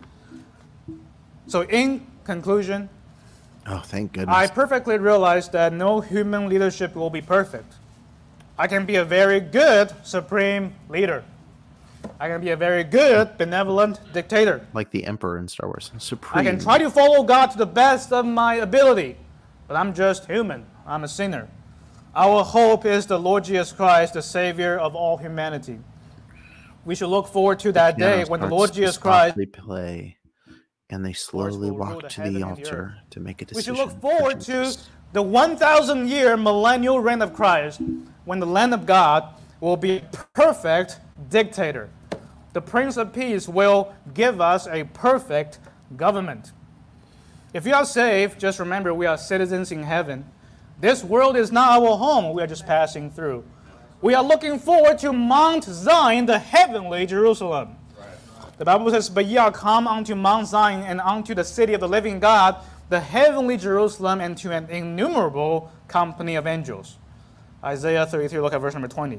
So in conclusion, oh, thank goodness. I perfectly realize that no human leadership will be perfect. I can be a very good supreme leader. I can be a very good benevolent dictator. Like the emperor in Star Wars. Supreme. I can try to follow God to the best of my ability, but I'm just human. I'm a sinner. Our hope is the Lord Jesus Christ, the Savior of all humanity. We should look forward to that day when the Lord Jesus Christ... They play, and they slowly walk to the altar to make a decision. We should look forward to the one thousand year millennial reign of Christ, when the Lamb of God will be a perfect dictator. The Prince of Peace will give us a perfect government. If you are saved, just remember we are citizens in heaven. This world is not our home. We are just passing through. We are looking forward to Mount Zion, the heavenly Jerusalem. The Bible says, "But ye are come unto Mount Zion and unto the city of the living God, the heavenly Jerusalem, and to an innumerable company of angels." Isaiah thirty-three, look at verse number twenty.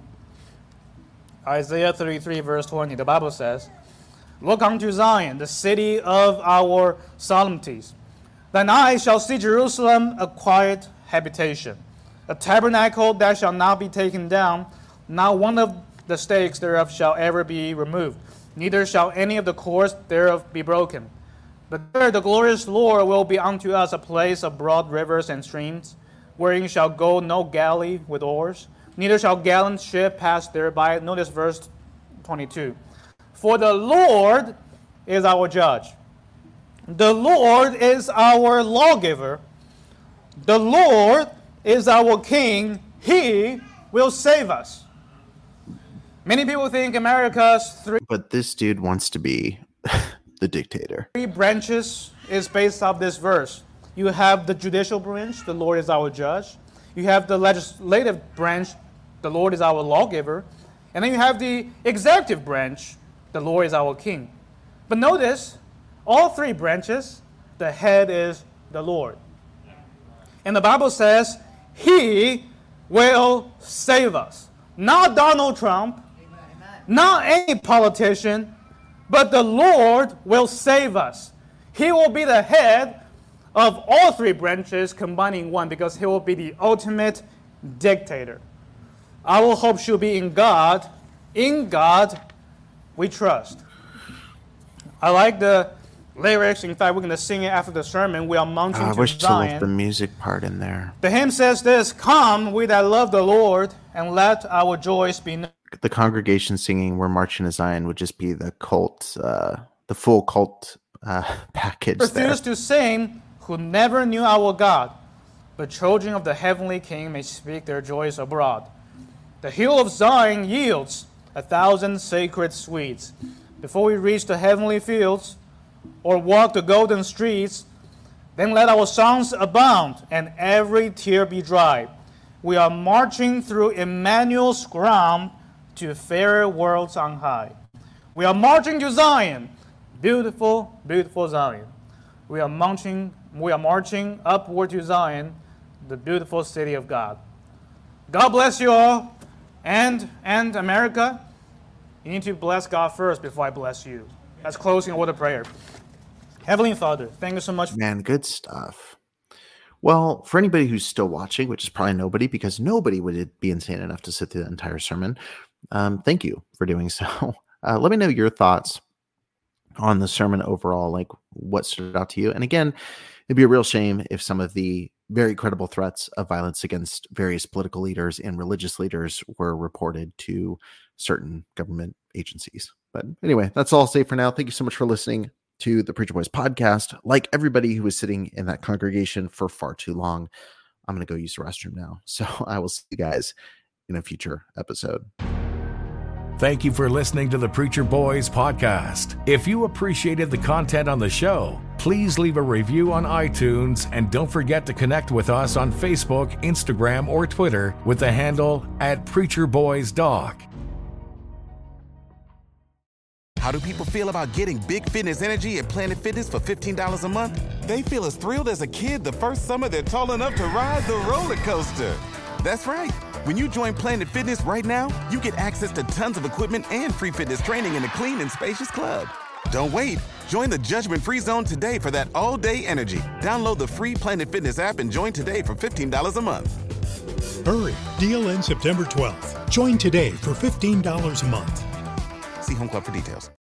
Isaiah thirty-three, verse twenty, the Bible says, "Look unto Zion, the city of our solemnities. Thine eyes shall see Jerusalem, a quiet habitation, a tabernacle that shall not be taken down. Not one of the stakes thereof shall ever be removed, neither shall any of the cords thereof be broken. But there the glorious Lord will be unto us a place of broad rivers and streams, wherein shall go no galley with oars, neither shall gallant ship pass thereby." Notice verse twenty-two. "For the Lord is our judge. The Lord is our lawgiver. The Lord is our king. He will save us." Many people think America's three... But this dude wants to be the dictator. Three branches is based off this verse. You have the judicial branch, the Lord is our judge. You have the legislative branch, the Lord is our lawgiver. And then you have the executive branch, the Lord is our king. But notice, all three branches, the head is the Lord. And the Bible says, He will save us. Not Donald Trump, not any politician, but the Lord will save us. He will be the head of all three branches combining one, because He will be the ultimate dictator. Our hope should be in God. In God we trust. I like the lyrics. In fact, we're going to sing it after the sermon. We are mounting oh, I to wish Zion. to left the music part in there. The hymn says this: "Come, we that love the Lord, and let our joys be known." The congregation singing "We're Marching to Zion" would just be the cult, uh, the full cult uh, package. Refuse to sing, who never knew our God, but children of the heavenly King may speak their joys abroad. The hill of Zion yields a thousand sacred sweets. Before we reach the heavenly fields, or walk the golden streets, then let our songs abound, and every tear be dry. We are marching through Emmanuel's ground to fairer worlds on high. We are marching to Zion, beautiful, beautiful Zion. We are marching, we are marching upward to Zion, the beautiful city of God. God bless you all, and and America. You need to bless God first before I bless you. That's closing word of prayer. Heavenly Father, thank you so much. Man, good stuff. Well, for anybody who's still watching, which is probably nobody, because nobody would be insane enough to sit through the entire sermon, um, thank you for doing so. Uh, let me know your thoughts on the sermon overall. Like, what stood out to you. And again, it'd be a real shame if some of the very credible threats of violence against various political leaders and religious leaders were reported to certain government agencies. But anyway, that's all I'll say for now. Thank you so much for listening to the Preacher Boys podcast. Like everybody who was sitting in that congregation for far too long, I'm going to go use the restroom now. So I will see you guys in a future episode. Thank you for listening to the Preacher Boys podcast. If you appreciated the content on the show, please leave a review on iTunes and don't forget to connect with us on Facebook, Instagram, or Twitter with the handle at Preacher Boys Doc. How do people feel about getting big fitness energy at Planet Fitness for fifteen dollars a month? They feel as thrilled as a kid the first summer they're tall enough to ride the roller coaster. That's right. When you join Planet Fitness right now, you get access to tons of equipment and free fitness training in a clean and spacious club. Don't wait. Join the judgment-free zone today for that all-day energy. Download the free Planet Fitness app and join today for fifteen dollars a month. Hurry. Deal ends September twelfth. Join today for fifteen dollars a month. See Home Club for details.